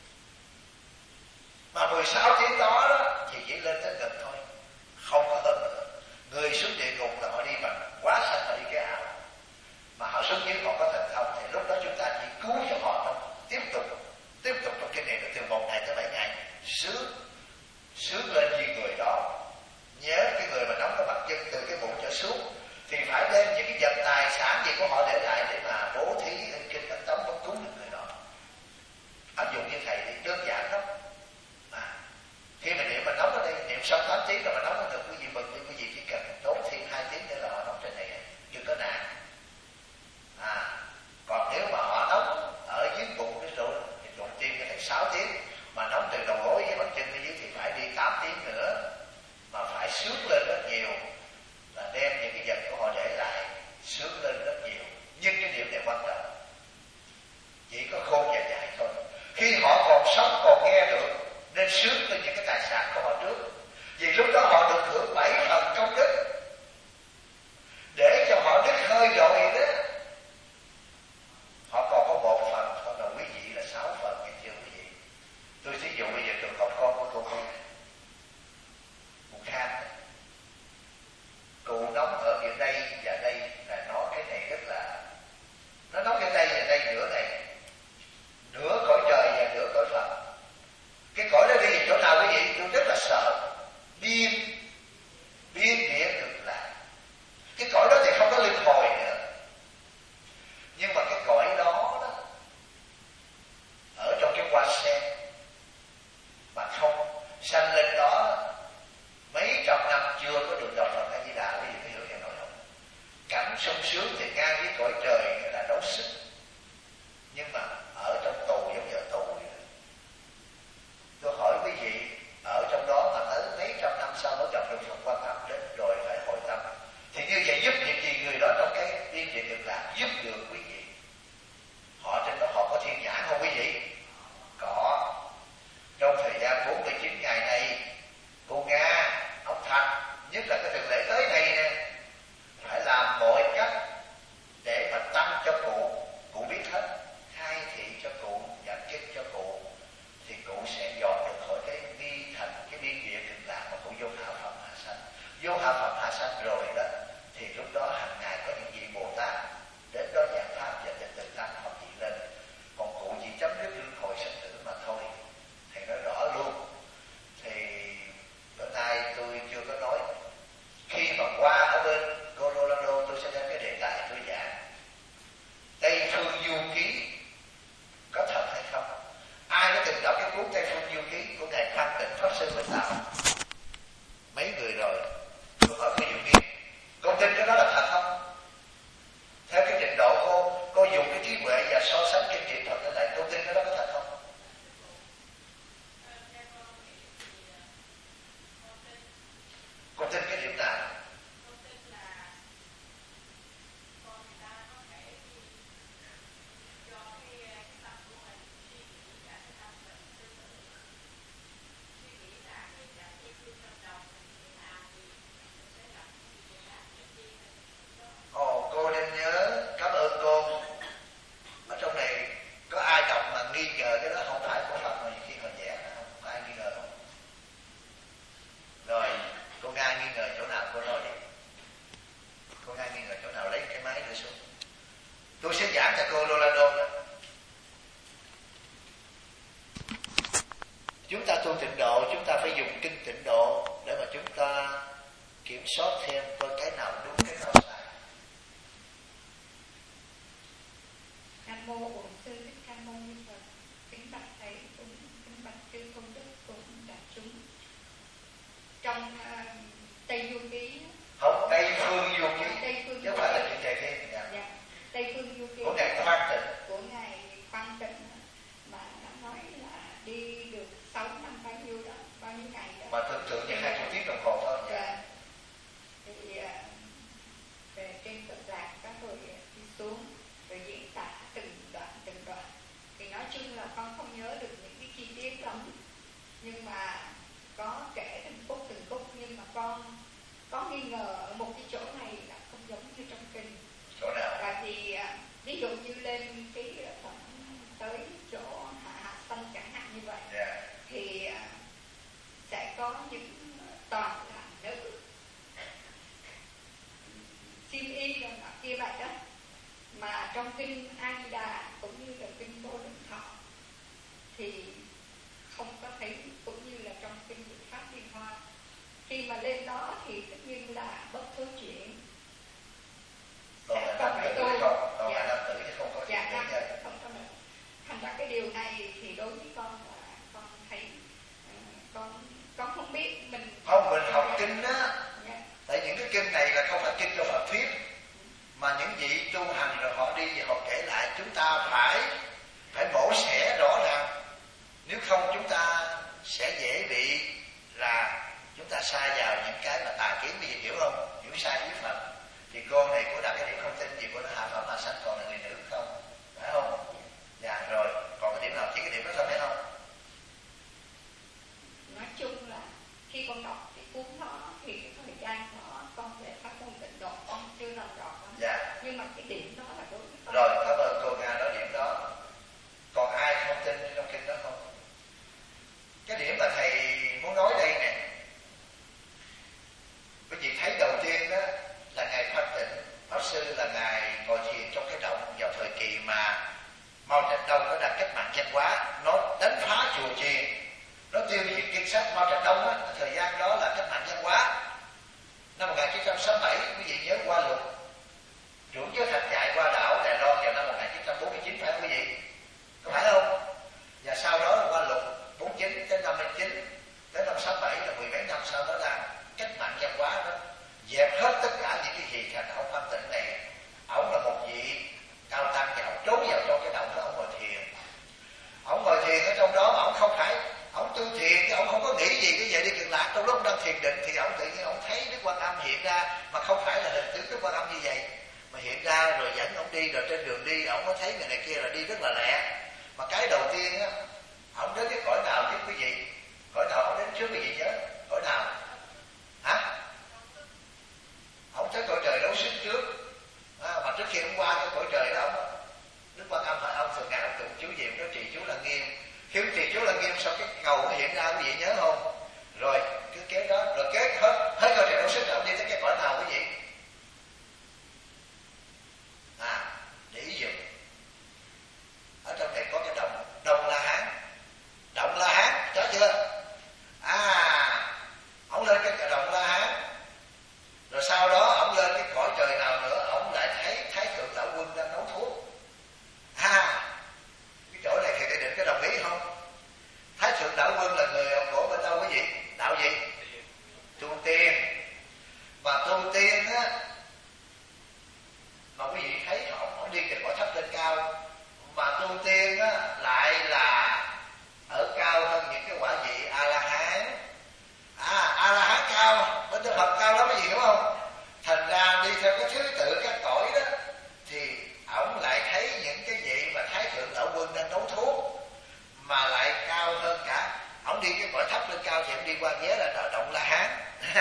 S1: Mà 16 tiếng đó thì chỉ lên tới gần thôi, không có hơn nữa. Người xuống địa ngục là họ đi bằng quá sanh, họ đi cái ảo. Mà họ xuống dưới họ có thành thông thì lúc đó chúng ta chỉ cứu cho họ thôi. Tiếp tục trong cái này từ 1 ngày tới 7 ngày, sướng lên như người đó. Nhớ cái người mà nóng cái mặt chân từ cái bụng trở xuống thì phải đem những cái vật tài sản gì của họ để lại để mà bố thí kinh Thánh Tống có cứu được người đó. Áp dụng như thầy thì đơn giản lắm. Khi mà niệm mà nóng ở đây, niệm xong 8 tiếng rồi mà nóng ở được, quý vị mừng thì quý vị chỉ cần tốn thêm 2 tiếng nữa là họ nóng trên này, đừng có nản. Còn nếu mà họ nóng ở dưới bụng cái rồi thì đầu tiên có thể 6 tiếng, mà nóng từ đầu gối với bàn chân bên dưới thì phải đi 8 tiếng nữa, mà phải sướng lên rất nhiều, là đem những cái vật của họ để lại sướng lên rất nhiều. Nhưng cái điểm này quan trọng, chỉ có khôn và dại thôi. Khi họ còn sống còn nghe được nên sướng lên những cái tài sản của họ trước, vì lúc đó họ được sung sướng thì ngang với cõi trời là đấu sức, nhưng mà ở trong tù giống như ở tù vậy. Tôi hỏi quý vị, ở trong đó mà tới mấy trăm năm sau mới gặp được Phật Quan Âm đến rồi phải hội tâm, thì như vậy giúp việc gì người đó trong cái yên vị cực lạc? Giúp được quý vị. Họ trên đó họ có thiên nhãn không quý vị? Có. Trong thời gian 49 ngày này, cô Nga, ông Thạch, nhất là cái tuần lễ tới này nè, phải làm mọi cách để mà tăng cho cụ biết hết, khai thị cho cụ, giải thích cho cụ, thì cụ sẽ dọn được khỏi cái bi thành, cái biên địa cực lạc mà cụ vô hạ phẩm hạ sanh. Vô hạ phẩm hạ sanh rồi đó, thì lúc đó hàng ngày có những vị Bồ Tát đến đó giảng pháp và từ tăng học gì lên. Còn cụ chỉ chấm dứt luân hồi sinh tử mà thôi. Thầy nói rõ luôn. Thì bữa nay tôi chưa có nói. Khi mà qua ở bên Colorado, tôi sẽ đem cái đề tài tôi giảng Tây Phương Du Ký có thật hay không? Ai đã từng đọc cái cuốn Tây Phương Du Ký của ngài Thanh Tịnh Pháp Sư Minh Đạo? Mấy người rồi. Tôi hỏi cô Du Ký, cô tin cái đó là thật không? Theo cái trình độ cô dùng cái trí huệ và so sánh kinh điển thuật như này, cô tin cái đó có thật không? Cô tin cái điểm nào? Cô nên nhớ, cảm ơn cô. Ở trong này có ai đọc mà nghi ngờ cái đó không phải của Phật mà khi họ vẽ không? Có ai nghi ngờ không? Rồi, cô Nga nghi ngờ chỗ nào cô nói đi. Cô Nga nghi ngờ chỗ nào lấy cái máy đưa xuống. Tôi sẽ giảng cho cô Rolando đó. Chúng ta tu tịnh độ, chúng ta phải dùng kinh tịnh độ để mà chúng ta kiểm soát thêm coi cái nào đúng cái nào sai.
S2: Nam mô Bổn Sư Thích Ca Mâu Ni Phật. Kính bạch thầy, kính bạch chư công đức cùng đại chúng. Trong Tây Du Ký,
S1: không, Tây Phương Du Ký,
S2: chứ
S1: không phải là chuyện này thêm.
S2: Dạ. Tây Phương Du Ký
S1: của ngài Khoan Tịnh,
S2: của ngài Khoan Tịnh mà đã nói là đi được 6 năm bao nhiêu đó, bao nhiêu ngày đó.
S1: mà tưởng tượng như 20 tiếng đồng hồ thôi.
S2: Dạ. Thì về trên Cực Lạc các rồi đi xuống rồi diễn tả từng đoạn, thì nói chung là con không nhớ được những cái chi tiết lắm, nhưng mà có kể từng khúc, nhưng mà con có nghi ngờ ở một cái chỗ này là không giống như trong kinh.
S1: Chỗ nào?
S2: Và thì ví dụ như lên cái phẩm tới chỗ hạ sanh chẳng hạn như vậy, thì sẽ có những toàn là nữ sim y là kia vậy đó. Mà trong kinh A Di Đà cũng như là kinh Vô Lượng Thọ thì không có thấy, cũng như là trong kinh Diệu Pháp Liên Hoa. Khi mà lên đó thì tất nhiên là bất thối chuyển.
S1: Còn là nam tử không? Còn là nam tử chứ không có chuyện
S2: dạ,
S1: gì.
S2: không có nữa. Thành ra cái điều này thì đối với con là con thấy con không biết mình
S1: học kinh á.
S2: Dạ.
S1: Tại những cái kinh này là không phải kinh cho Phật thuyết, mà những vị tu hành rồi họ đi và họ kể lại, chúng ta phải mổ xẻ rõ ràng, nếu không chúng ta sẽ dễ bị là chúng ta sai vào những cái mà tà kiến. Bây giờ hiểu không? Hiểu sai với Phật. Thì cô này cô đặt cái điểm không tin gì, cô nói hạ phẩm hạ sanh còn là người nữ không, phải không? Dạ rồi, còn cái điểm nào chỉ cái điểm đó thôi phải không?
S2: Nói chung là khi con đọc cái cuốn đó thì cái thời gian đó con về pháp môn tịnh độ con chưa làm rõ lắm.
S1: Dạ.
S2: Nhưng mà cái điểm đó là đối với con.
S1: Rồi, cảm ơn cô Nga nói điểm đó. Còn ai không tin trong kinh đó không? Cái điểm mà thầy muốn nói đây nè, quý vị thấy đầu tiên đó là ngài Khoan Tịnh Pháp Sư là ngài ngồi thiền trong cái động vào thời kỳ mà Mao Trạch Đông nó đang cách mạng văn hóa, nó đánh phá chùa chiền, nó tiêu diệt kinh sách. Mao Trạch Đông á, thời gian đó là cách mạng văn hóa, đang thiền định thì ông tự nhiên ông thấy Đức Quan Âm hiện ra, mà không phải là hình tướng Đức Quan Âm như vậy, mà hiện ra rồi dẫn ông đi, rồi trên đường đi ông có thấy người này kia là đi rất là lẹ. Mà cái đầu tiên á, ông đến cái cõi nào chứ quý vị? Cõi nào ông đến trước quý vị nhớ? Cõi nào? Hả? Ông tới cõi trời Đấu Sức trước. Mà trước khi ông qua cái cõi trời đó, Đức Quan Âm hỏi ông thường ngày ông tụng chú gì? Ông nói trì chú Lăng Nghiêm. Khi ông trì chú Lăng Nghiêm xong cái cầu nó hiện ra, quý vị nhớ không? Rồi cứ kéo đó, rồi kéo hết cõi trời Đấu Sức, ông đi tới cái cõi nào quý vị? Để ý dùm. Ở trong này có cái Đông La Hán. Động La Hán, có chưa? Ông lên cái Động La Hán. Rồi sau đó ông lên cái cõi trời nào nữa, ông lại thấy Thái Thượng Đạo Quân đang nấu thuốc. Cái chỗ này thì để định có đồng ý không? Thái Thượng Đạo Quân là người của bên đâu quý vị? Đạo gì? Tu Tiên. Mà tu tiên á, mà quý vị thấy ông đi từ cõi thấp lên cao, mà tu tiên á lại là ở cao hơn những cái quả vị A La Hán. A La Hán cao, bên Đức Phật cao lắm, cái gì hiểu không? Thành ra đi theo cái thứ tự các cõi đó, thì ổng lại thấy những cái vị mà Thái Thượng Đạo Quân đang nấu thuốc, mà lại cao hơn cả. Ổng đi cái cõi thấp lên cao thì ổng đi qua ghế là Động La Hán.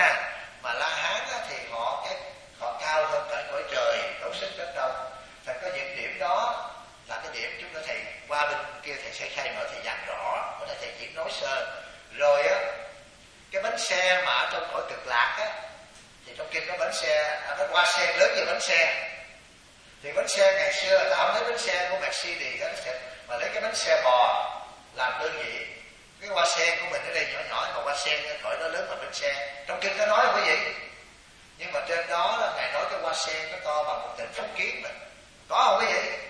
S1: Mà La Hán á, thì họ cao hơn cả cõi trời Đấu Sức rất đông. Thành có những điểm đó là cái điểm chúng ta thầy qua bên kia thầy sẽ khai mở, thầy giảng rõ, bữa nay thầy chỉ nói sơ. Rồi á, cái bánh xe mà ở trong cõi Cực Lạc á, thì trong kinh có bánh xe, cái hoa sen lớn như bánh xe. Thì bánh xe ngày xưa ta không thấy bánh xe của Mercedes đó, mà lấy cái bánh xe bò làm đơn vị. Cái hoa sen của mình ở đây nhỏ nhỏ, mà hoa sen cõi đó lớn bằng bánh xe. Trong kinh có nói không quý vị? Nhưng mà trên đó là ngài nói cái hoa sen nó to bằng một tỉnh Phúc Kiến mình. Có không quý vị?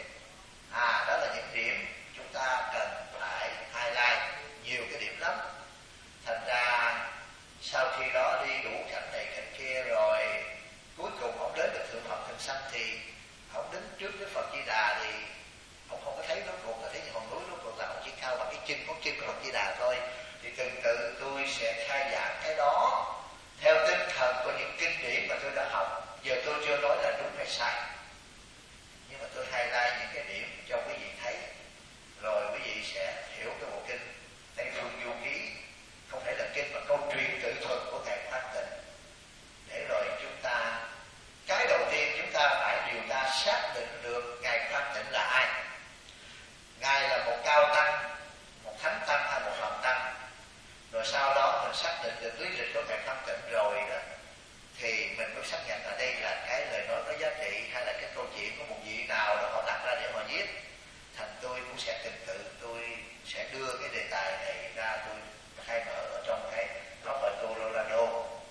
S1: Đó là những điểm chúng ta cần phải highlight, nhiều cái điểm lắm. Thành ra sau khi đó đi đủ cảnh này cảnh kia rồi, cuối cùng ông đến được Thượng Phật Thường Sanh, thì ông đứng trước Đức Phật Di Đà thì ông không có thấy rốt cuộc là thấy như hòn núi, rốt cuộc là ông chỉ cao bằng cái chân, ngón chân của Phật Di Đà thôi. Thì từ từ tôi sẽ khai giảng cái đó theo tinh thần của những kinh điển mà tôi đã học. Giờ tôi chưa nói là đúng hay sai, nhưng mà tôi highlight những cái điểm cho quý vị thấy, rồi quý vị sẽ hiểu cái bộ kinh Tây Phương Du Ký không phải là kinh mà câu chuyện tự thuật của ngài Quang Tịnh. Để rồi chúng ta, cái đầu tiên chúng ta phải điều tra xác định được ngài Quang Tịnh là ai. Ngài là một cao tăng, một thánh tăng hay một phật tăng. Rồi sau đó mình xác định được lý lịch của ngài Quang Tịnh rồi đó, thì mình mới xác nhận là đây là cái lời nói có giá trị, hay là cái câu chuyện của một vị nào đó họ đặt ra để họ viết. Thành tôi cũng sẽ tình tự tôi sẽ đưa cái đề tài này ra, tôi khai mở ở trong cái Robert Colorado,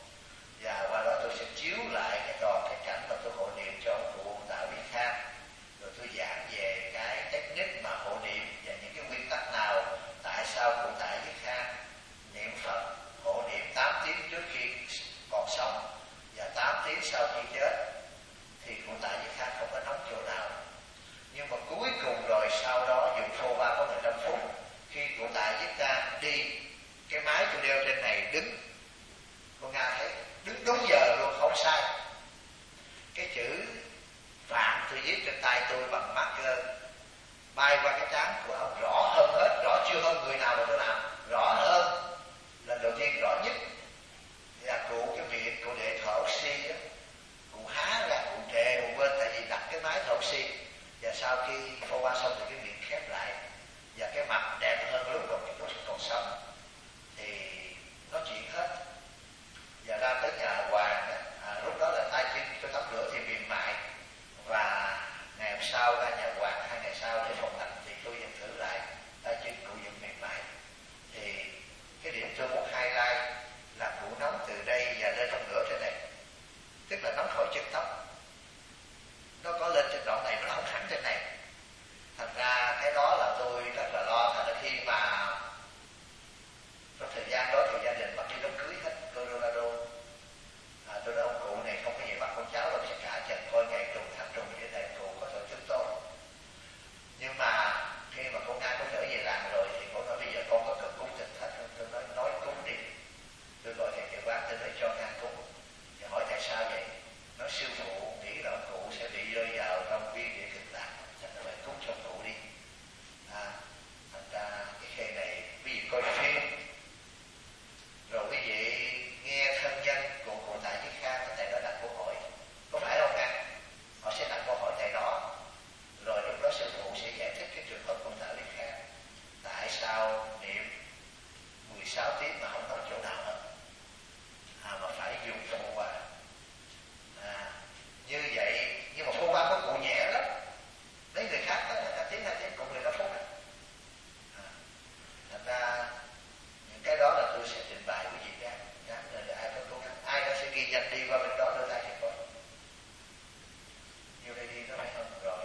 S1: và qua đó tôi sẽ chiếu lại cái toàn cái cảnh mà tôi hộ niệm cho ông cụ Tạ Viết Khang, rồi tôi giảng về cái technique mà hộ niệm và những cái nguyên tắc nào, tại sao cụ Tạ Viết Khang niệm Phật hộ niệm 8 tiếng trước khi còn sống và 8 tiếng sau khi chết, thì cụ Tạ Viết Khang không có nóng chỗ nào. Nhưng mà cuối cùng rồi sau đó dùng phô ba có 15 phút, khi cụ Tạ Viết Khang đi, cái máy tôi đeo trên này đứng, con Nga thấy đứng đúng giờ luôn, không sai. Cái chữ Phạm tôi viết trên tay tôi bằng marker bay qua cái trán của ông rõ hơn hết, rõ chưa hơn người nào mà tôi làm, rõ hơn. Lần đầu tiên rõ nhất là cụ cái miệng cụ để thở oxy đó, cụ há ra cụ trề một bên, tại vì đặt cái máy thở oxy, và sau khi phô qua xong thì cái miệng khép lại, và cái mặt đẹp hơn lúc còn sống. Thì nói chuyện hết, và ra tới nhà Hoàng lúc đó là tay chân cho tắm rửa thì mềm mại, và ngày hôm sau ra nhà Hoàng 2 ngày sau để phòng lạnh thì tôi vẫn thử lại, tay chân cụ vẫn mềm mại. Thì cái điểm tôi muốn highlight là cụ nóng từ đây và lên trong nửa trên này, tức là nóng khỏi chân tóc, nó có lên trên đoạn này mà nó không hẳn trên này. Thành ra cái đó là tôi rất là lo. Thành ra khi mà trong thời gian đó thì gia đình bắt đi đám cưới hết Colorado, dành đi qua bên đó đưa tay thì có. Nhiều đây đi nó phải không rồi.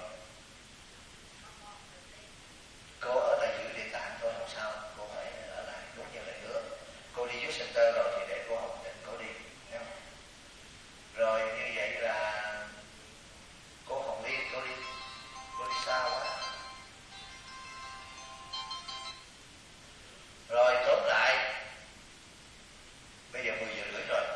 S1: Cô ở lại giữ địa tạng thôi không sao, cô phải ở lại đúng như lời hứa. Cô đi dưới center rồi thì để cô Hồng Tịnh cô đi, thấy không? Rồi như vậy là cô Hồng Liên cô đi xa quá. Rồi tóm lại, bây giờ 10 giờ rưỡi rồi.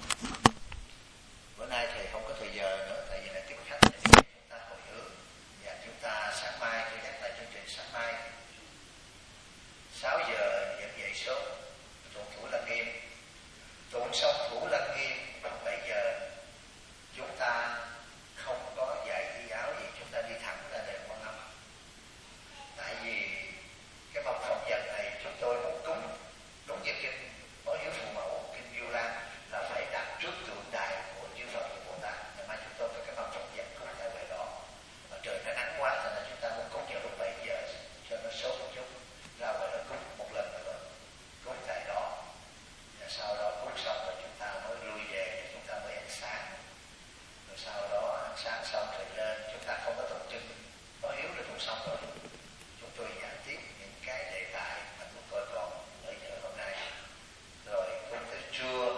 S1: Bữa nay thầy không có thời giờ nữa, tại vì là tiếp khách thì chúng ta hồi hướng và chúng ta sáng mai tôi nhắc lại chương trình sáng mai 6 giờ dẫn dậy sớm tụng Thủ Lăng Nghiêm, tụng xong Thủ Lăng Nghiêm khoảng 7 giờ chúng ta không có dạy y áo gì, chúng ta đi thẳng ra đền Quan Âm. Tại vì cái mâm phẩm vật này chúng tôi muốn cúng đúng như kinh Báo Hiếu Phụ Mẫu, kinh Vu Lan là phải đặt trước tượng đài của chư Phật của Bồ Tát. Ngày mai chúng tôi có cái mâm phẩm vật cúng tại ngoài đó. Mà trời nó nắng quá nên là chúng ta muốn cúng vào lúc 7 giờ cho nó sớm một chút, ra ngoài đó cúng một lần nữa, cúng tại đó. Và sau đó cúng xong rồi chúng ta mới lui về để chúng ta mới ăn sáng. Rồi sau đó ăn sáng xong rồi lên, chúng ta không có tụng kinh Báo Hiếu rồi tụng xong rồi. Chúng tôi giảng tiếp những cái đề tài mà chúng tôi còn ở giờ hôm nay. Rồi cúng tới trưa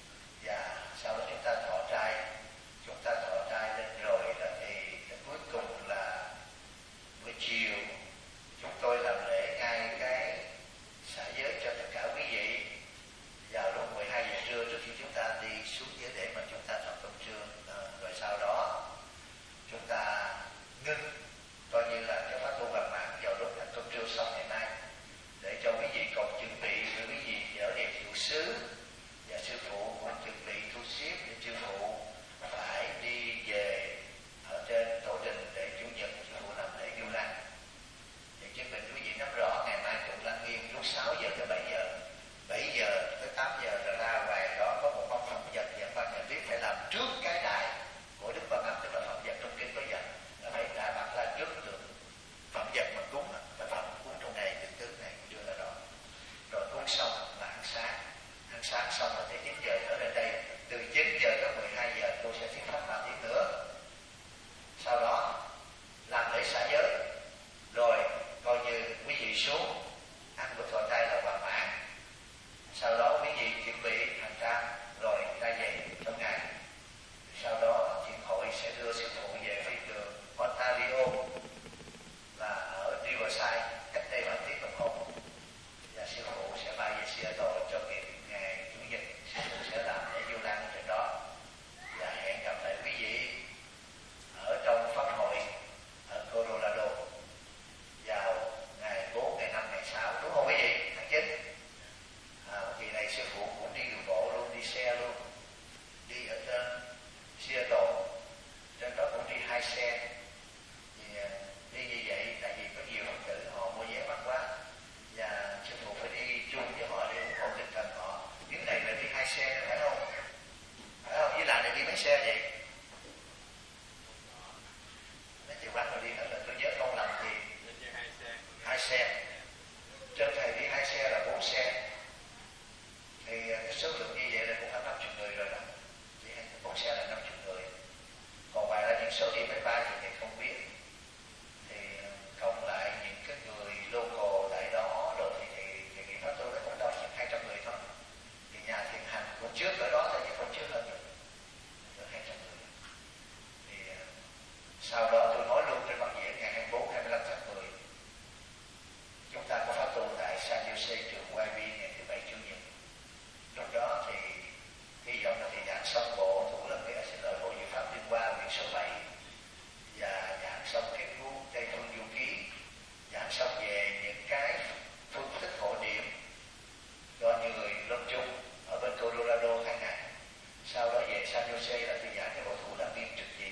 S1: và sau đó chúng ta thọ trai. Chúng ta thọ trai lên rồi đó thì cuối cùng là buổi chiều chúng tôi làm lễ ngay cái xả giới cho tất cả quý vị vào lúc 12 giờ trưa trước khi chúng ta đi xuống dưới để mà chúng ta thọ cơm trưa. Rồi sau đó chúng ta ngưng coi như là cái pháp tu bằng mạng vào lúc ăn cơm trưa xong ngày mai, để cho quý vị còn chuẩn bị để quý vị ở đèn hiệu xứ và sư phụ cũng chuẩn bị thu xếp để sư phụ phải đi về ở trên tổ đình để chủ nhật sư phụ làm lễ Vu Lan. Thì chuẩn bị quý vị nắm rõ ngày mai tụng Lăng Nghiêm lúc 6 giờ tới 7 giờ, 7 giờ tới 8 giờ rồi ra ngoài đó có một mâm phẩm vật và ban nhà viết phải làm trước cái đài của Đức Quan Âm, tức là phẩm vật trong kinh có dặn là phải đã đặt ra trước được phẩm vật mà cúng, phải phẩm cúng trong này từ tướng này đưa ra đó. Rồi cúng xong là ăn sáng xong là tới 9 giờ ở lên đây, từ 9 giờ tới 12 giờ tôi sẽ thuyết pháp 3 tiếng nữa. Sau đó làm lễ xả giới, rồi coi như quý vị xuống ăn bữa thọ trai là hoàn mãn. Sau đó quý vị chuẩn bị hành trang rồi ra về trong ngày. Sau đó thiền hội sẽ đưa sư phụ về phi trường Ontario là ở Riverside, cách đây khoảng tiếng đồng hồ. Và sư phụ sẽ bay về Seattle cho kịp ngày Chủ nhật. Sư phụ sẽ làm lễ Vu Lan ở trên đó. Và hẹn gặp lại quý vị ở trong pháp hội ở Colorado vào ngày 4, ngày 5, ngày 6, đúng không quý vị? Tháng 9. Kỳ này sư phụ cũng đi đường bộ luôn, đi xe luôn, đi ở trên Seattle, trên đó cũng đi 2 xe. Thì đi như vậy tại vì có nhiều Phật tử họ mua vé mắc quá và sư phụ phải đi chung với họ để ủng hộ tinh thần họ. Những này là đi 2 xe phải không? Phải không? Với lại này đi mấy xe vậy? Mấy chị quán rồi đi hết rồi, tôi nhớ không lầm thì 2 xe. Trên thầy đi 2 xe là 4 xe. Thì cái số lượng như vậy là cũng phải 50 người rồi đó. Chỉ 4 xe là 50 người. Còn ngoài ra những số đi máy bay thì thầy không biết. Thì cộng lại những cái người local tại đó rồi thì nghĩ nói tôi cũng đâu chừng 200 người thôi. Thì nhà thiền hành cũng trước ở đó thôi chứ không trước hơn được 200 người. Thì sau đó tôi nói luôn trên băng diễn ngày 24, 25 tháng 10 chúng ta có pháp tu tại San Jose trường YB ngày thứ 7 Chủ nhật. Lúc đó thì hy vọng là thầy giảng xong bộ Thủ Lăng Nghiêm bộ Diệu Pháp Liên Hoa quyển số 7 và giảng xong cái cuốn Tây Phương Du Ký, giảng xong về những cái phương thức hộ niệm cho người lâm chung ở bên Colorado 2 ngày. Sau đó về San Jose là thầy giảng cái bộ Thủ Lăng Nghiêm trực chỉ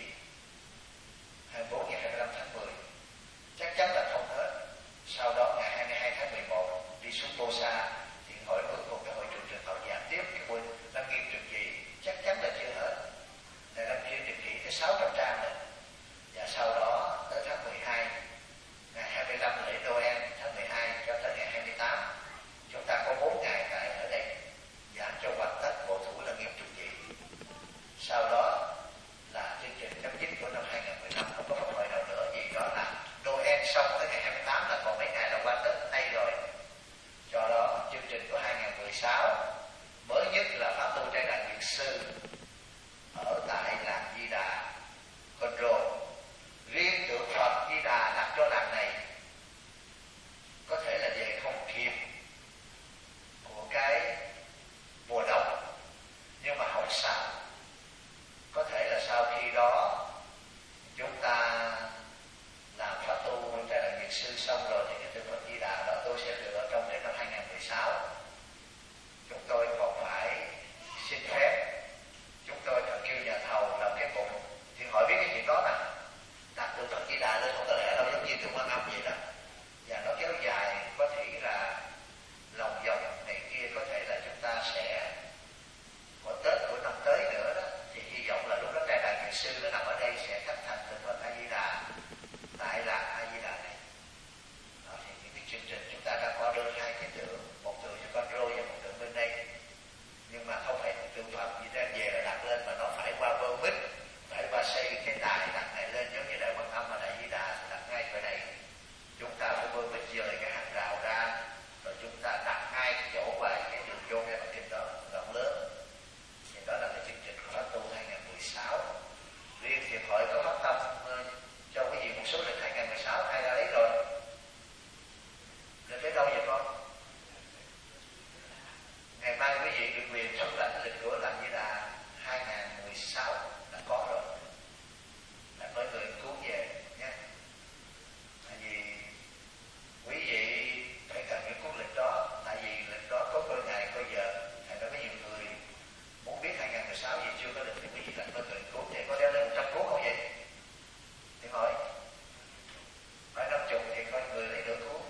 S1: 24 ngày 25 tháng 10. Chắc chắn là không hết. Sau đó ngày 22 tháng 11 đi xuống Bosa thì hội bước một cái hội trường trường học giảng tiếp cái buổi Lăng Nghiêm trực chỉ, chắc chắn là chưa hết. Là Lăng Nghiêm trực chỉ tới 600 trang rồi. Và sau đó tới tháng 12, ngày 25 lễ Noel tháng 12 cho tới ngày 28, chúng ta có 4 ngày tại ở đây giảng cho hoàn tất bộ Thủ Lăng Nghiêm trực chỉ. 6. Có thể là sau khi đó chúng ta làm pháp tu Trai Đàn Việt Sư xong rồi thì cái tượng Phật Di Đà đó tôi sẽ được ở trong đến năm 2016. Chúng tôi còn phải xin phép, chúng tôi cần kêu nhà thầu làm cái bụng. Thì hỏi biết cái chuyện đó nè, đặt tượng Phật Di Đà lên không có lẽ đâu, giống như tượng Quan Âm vậy đó, và nó kéo dài, có thể là lòng vòng này kia, có thể là chúng ta sẽ có Tết của năm tới nữa đó, thì hy vọng là lúc đó Trai Đàn Việt Sư nó nằm ở đây sẽ khắc thành tượng Phật A Di Đà tại làng A Di Đà này. Đó, thì những cái chương trình chúng ta đã có đơn 2 cái tượng, một tượng cho con rô và một tượng bên đây, nhưng mà không phải tượng Phật gì đem về là đặt lên, mà nó phải qua bơ mít, phải qua xây cái đài đặt này lên giống như Đại Quan Âm và Đại Di Đà, đặt ngay ở đây. Chúng ta phải bơ mít dời cái hàng rào ra, rồi chúng ta đặt ngay cái chỗ và cái đường vô ngay mặt trên đó rộng lớn. Thì đó là cái chương trình của Pháp Tu 2016. Riêng hiệp hội có phát tâm cho quý vị một số lịch 2016, ai đã lấy rồi? Lịch tới đâu vậy con? Ngày mai quý vị được quyền thống lãnh lịch của Làng Di Đà 2016 đã có rồi, là có người cứu về nhé. Tại vì quý vị phải cần những cuốn lịch đó, tại vì lịch đó có coi ngày coi giờ. Thành ra có nhiều người muốn biết 2016 gì chưa có lịch thì quý vị cần có người cứu. Thì có đeo lên 100 cuốn không vậy? Thì hỏi phải 50 thì coi người lấy nửa cuốn.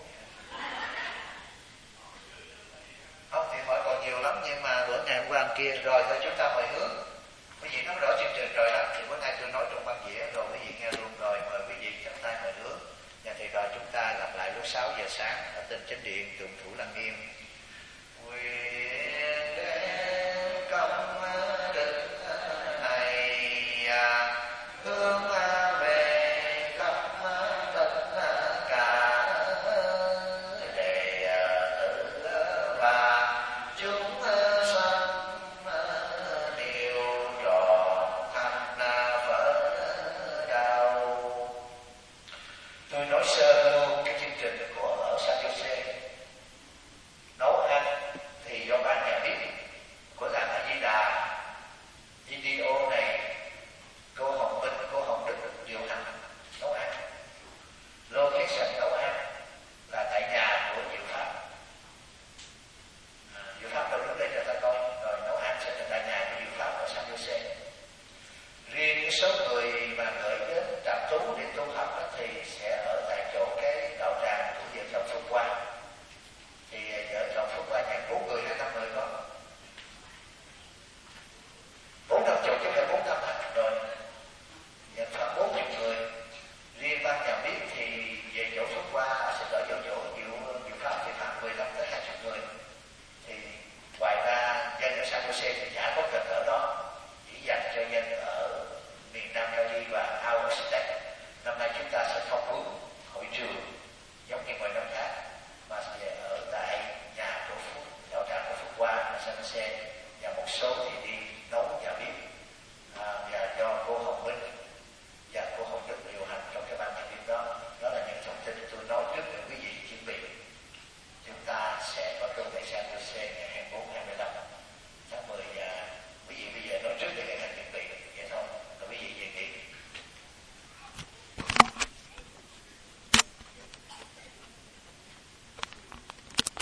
S1: Không thì hỏi còn nhiều lắm, nhưng mà bữa ngày hôm qua kia rồi thôi chúng ta hồi hướng. Quý vị nắm rõ chương trình rồi đó, thì bữa nay tôi nói trong băng dĩa rồi quý vị nghe luôn rồi, mời quý vị chắp tay hồi hướng. Và thì rồi chúng ta gặp lại lúc 6 giờ sáng ở Tinh Chánh Điện Tượng Phủ Lăng Nghiêm. Nguyện đến công đức này hướng về khắp tất cả đệ tử và chúng sanh đều trọn thành Phật đạo. Tôi nói sơ luôn cái chương trình của ở San Jose. Nấu ăn thì do ban nhà bếp của làng A Di Đà, video này cô Hồng Minh, cô Hồng Đức điều hành nấu ăn. Location nấu ăn là tại nhà của Diệu Pháp. Diệu Pháp đâu đứng đây cho ta coi, rồi nấu ăn sẽ là tại nhà của Diệu Pháp ở San Jose. Riêng cái số người mà